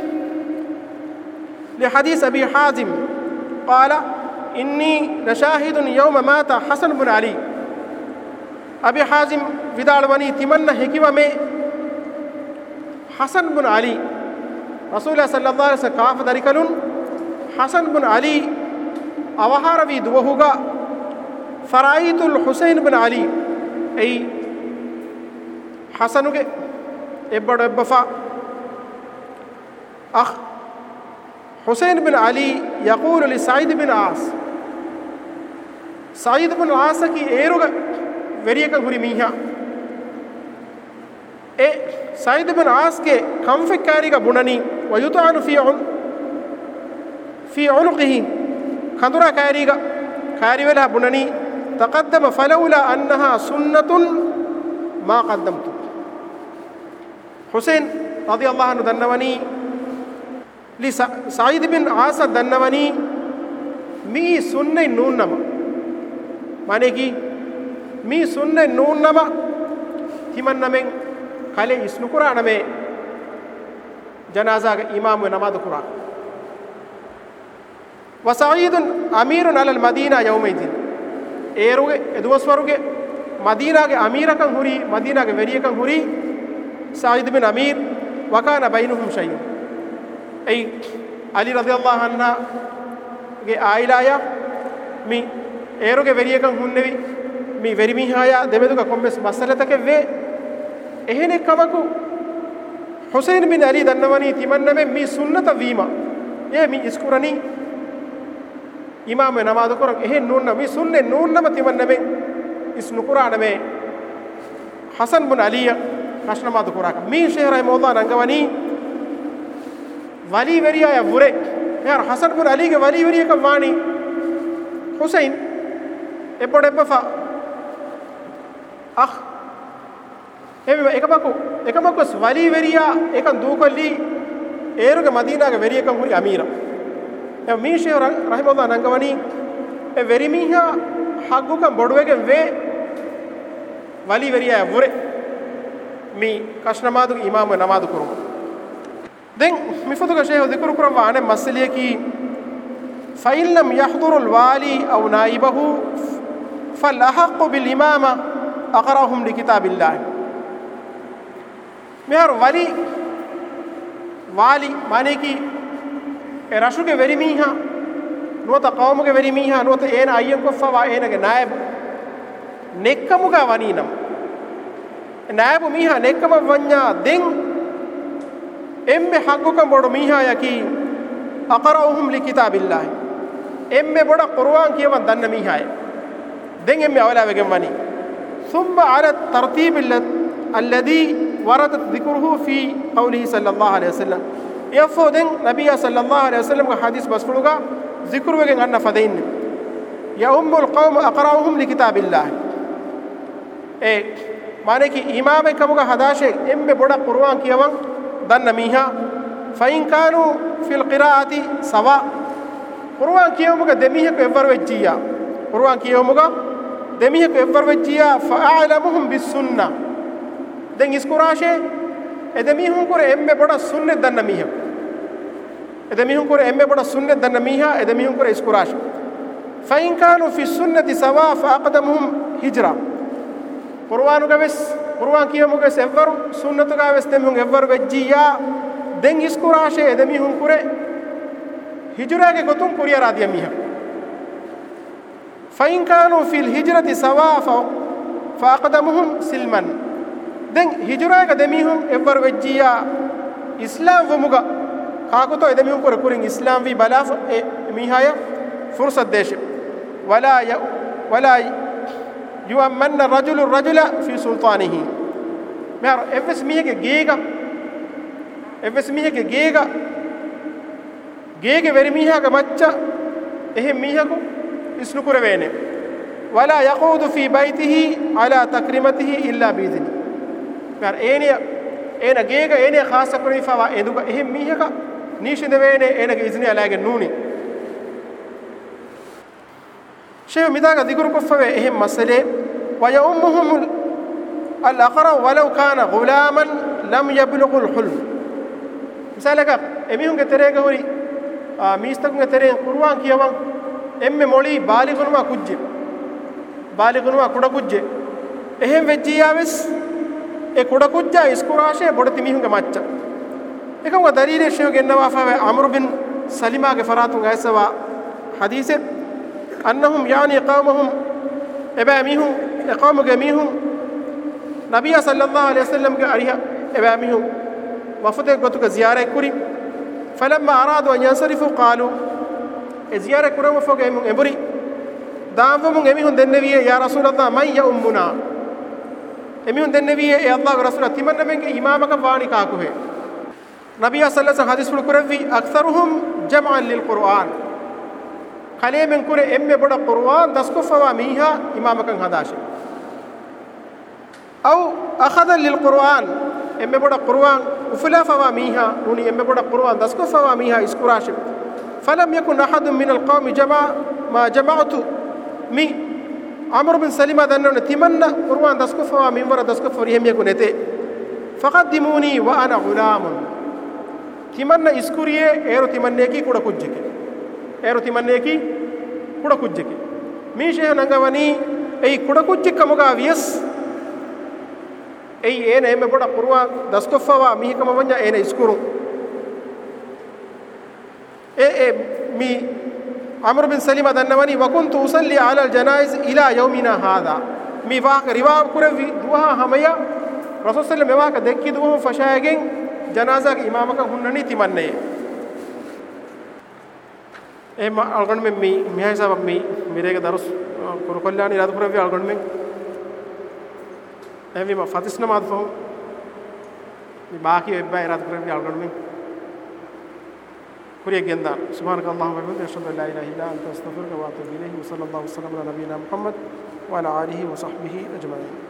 لحديث أبي حازم قال إني لشاهد يوم مات حسن بن علي أبي حازم vidalwani timanna hekiwa me Hasan bin Ali Rasulullah sallallahu alaihi wasallam kaaf darikalun Hasan bin Ali awaharavi duwahuga faraitul Husain bin Ali ei Hasanuge ebbad ebbafa akh Husain bin Ali yaqulu li Sa'id bin As Sa'id bin As ki eruga veriyaka huri miha e Sa'id bin As ke kamfekariga bunani wayutanu fi unuqihi kandura kariga kariwela bunani taqaddama falawla annaha sunnatun ma qaddamtu Husain radiyallahu anhu dannawani li Sa'id bin As dannawani mi sunne nunnama mane ki mi sunne nunnama timannamen kale isnu qur'ana me janaza ga imam namaz qur'an wa sa'idun amirun ala al madina yawmaidin eruge edwaswaruge madina ge amira kan huri madina ge veriya kan huri sa'id bin amir wa kana bainuhum shay ay ali radhiyallahu anha ge ailaya mi eruge veriya kan hunnevi mi verimihaya demeduga kombes masalatake ve ehene kamaku Husain bin Ali dannawani timanname mi sunnata vima e mi iskurani imam namaz koran ehen nunna mi sunne nunnama timanname isnu qur'ana me Hasan bin Ali kashnamaz koraka mi shehra mawda nangawani wali veriya ya vure yar Hasan bin Ali ge wali veriya ka wani Husain ebba akh eme ekamaku wali veriya ekan dukolli eruge madina ge veriya kan huri amira e mi sheikh rahimahullah nangawani e verimiha haggu kan boduwege ve wali veriya vure mi kashnamadu imam namaz kurum den mi fotuga sheikh dhikru kurum ane masaliye ki fa in lam yahduru al wali aw naibahu fal ahqqu bil imama aqrahum li kitabillah mehar wali mane ki e rashuge verimiha nuota qawmuge verimiha nuota ena ayyan koffa enage naib nekkamuga waninam naibu miha nekkama wanya den emme haggukam bodu miha yaki aqrahum li kitabillah emme boda qur'an kiyawan danna miha den emme awala wegen wani ثم على الترتيب الذي وردت ذكره في قوله صلى الله عليه وسلم يفودن نبي صلى الله عليه وسلم حديث بسفلوغا ذكر وگن ان فدين يا ام القوم اقراهم لكتاب الله اي معنی کہ امام کمگا ہداشے ام بڑا قرآن کیون دن میھا فإن كانوا في القراءة سواء قرآن کیومگا دمیہ کو ایور وجیا قرآن کیومگا دمیہ کو ایور وجیا فاعلمهم بالسنة دن اس قراشے ادمیہوں کو ام بڑا سنت دن میھا ادمیہوں کو ام بڑا سنت دن میھا ادمیہوں کو اس قراش فإن كانوا في السنة سواء فأقدمهم هجرة قرآن گوس قرآن کیومگا ایور سنت گوس دمیہوں ایور وجیا دن اس قراشے ادمیہوں کو ہجرہ کے گتم کوریا رادیا میھا فإن كانوا في الهجرة سواء فأقدمهم سلما دن هجرة كدميهم إبر وجيا إسلام ومغا كاكوتو إدميهم كورين إسلام في بلاف ميهايا فرصة ديش ولا يؤمن الرجل في سلطانه مهر إفس ميهك جيغا وري ميهاك مچا إهم ميهاكو اسنو كوربينه ولا يقود في بيته على تكريمته إلا بإذن مهر اينا گيگا اينا خاص كوري فوا ادوگا اهم ميهاك نيشند وينه اينا إذن علاگه نوني شيخ ميداگا ذكر كفوه اهم مسئله ويؤمهم الأقرأ ولو كان غلاما لم يبلغ الحلم مثالك اميهم گتريگا هوري ميستگن گترين قرآن كيوان emme moli balighunuwa kujje kuda kujje එහෙම වෙජ්ජියාවස් ඒ කුඩ කුජ්ජා ඉස්කුරාෂේ බොඩ තිමිහුගේ මච්ච එකම දරීලේ ෂෙව ගෙන්නවා ෆාවේ අම්ර් බින් සලිමාගේ ෆරාතුන් ගයිසවා හදීසෙ අන්නහුම් යානි කවමහුම් එබෑ මිහුම් එකවමගේ මිහුම් නබිය සල්ලල්ලාහු අලයිහි වසල්ලම්ගේ අරිහ එබෑ මිහුම් වෆදේ ගොතුක ziyaara කුරි فلما ارادوا ان ينصرفوا قالوا ziyaara කුරම ෆෝගේ මුන් එබුරි දාවමුන් එමිහුන් දෙන්නවියේ යා රසූලල්ලාහ මන් යඋම්මුනා එමිහුන් දෙන්නවියේ ඒ අල්ලාහ්ගේ රසූල තිමන්නමෙන්ගේ ඉමාමක වානිකා කුහේ නබිය සල්ලල්ලාහු අලයිහි හදීස් වල කුරවි අක්සරුහුම් ජමඅන් ලිල් කුර්ආන් කලේමෙන් කුරේ එම්මෙ බොඩ කුර්ආන් දස්කොෆවා මීහා ඉමාමකන් හදාෂි أو أخذ للقرآن إما بودا قرآن وفلا فوا ميها نوني إما بودا قرآن دسكو فوا ميها إسكراش فلم يكن أحد من القوم جمع ما جمعت مي عمرو بن سلمة دنون تمنى قرآن دسكو فوا مي ورا دسكو فريهم يكون إتي فقدموني وأنا غلام تمنى إسكوريه إيرو تمنى كي كودا كوجك إيرو تمنى كي كودا كوجك مي شيء نعواني أي كودا كوجك كموجا ويس ei ene emme boda qur'an daskoffa mi kama wanya ene iskuru mi amr bin salima dannawani wa kuntu usalli ala al janaiz ila yawmina hadha mi wa riwa kuravi duha hamaya rasul sallallahu alaihi wasallam dekki duha fashagen janaza ke imamaka hunnani timanne ma algon me mi hisa mi mirege darus kurukollani radpuravi algon me එහි මා ෆතිස්න මාදෆෝ මේ ಬಾಕಿ වෙබ්බා ඉරාද කරන්නේ අල්ගොන් මේ කුරිය ගෙන්දා සුබ්හානකල්ලාහු වබිහම්දිහි අෂහදු අල්ලා ඉලාහා ඉල්ලා අන්ත අස්තග්ෆිරුක ව අතූබු ඉලෛහි වසල්ලල්ලාහු වසල්ලම අලා නබියිනා මුහම්මද් වඅලා ආලිහි වසහ්බිහි අජ්මഈන්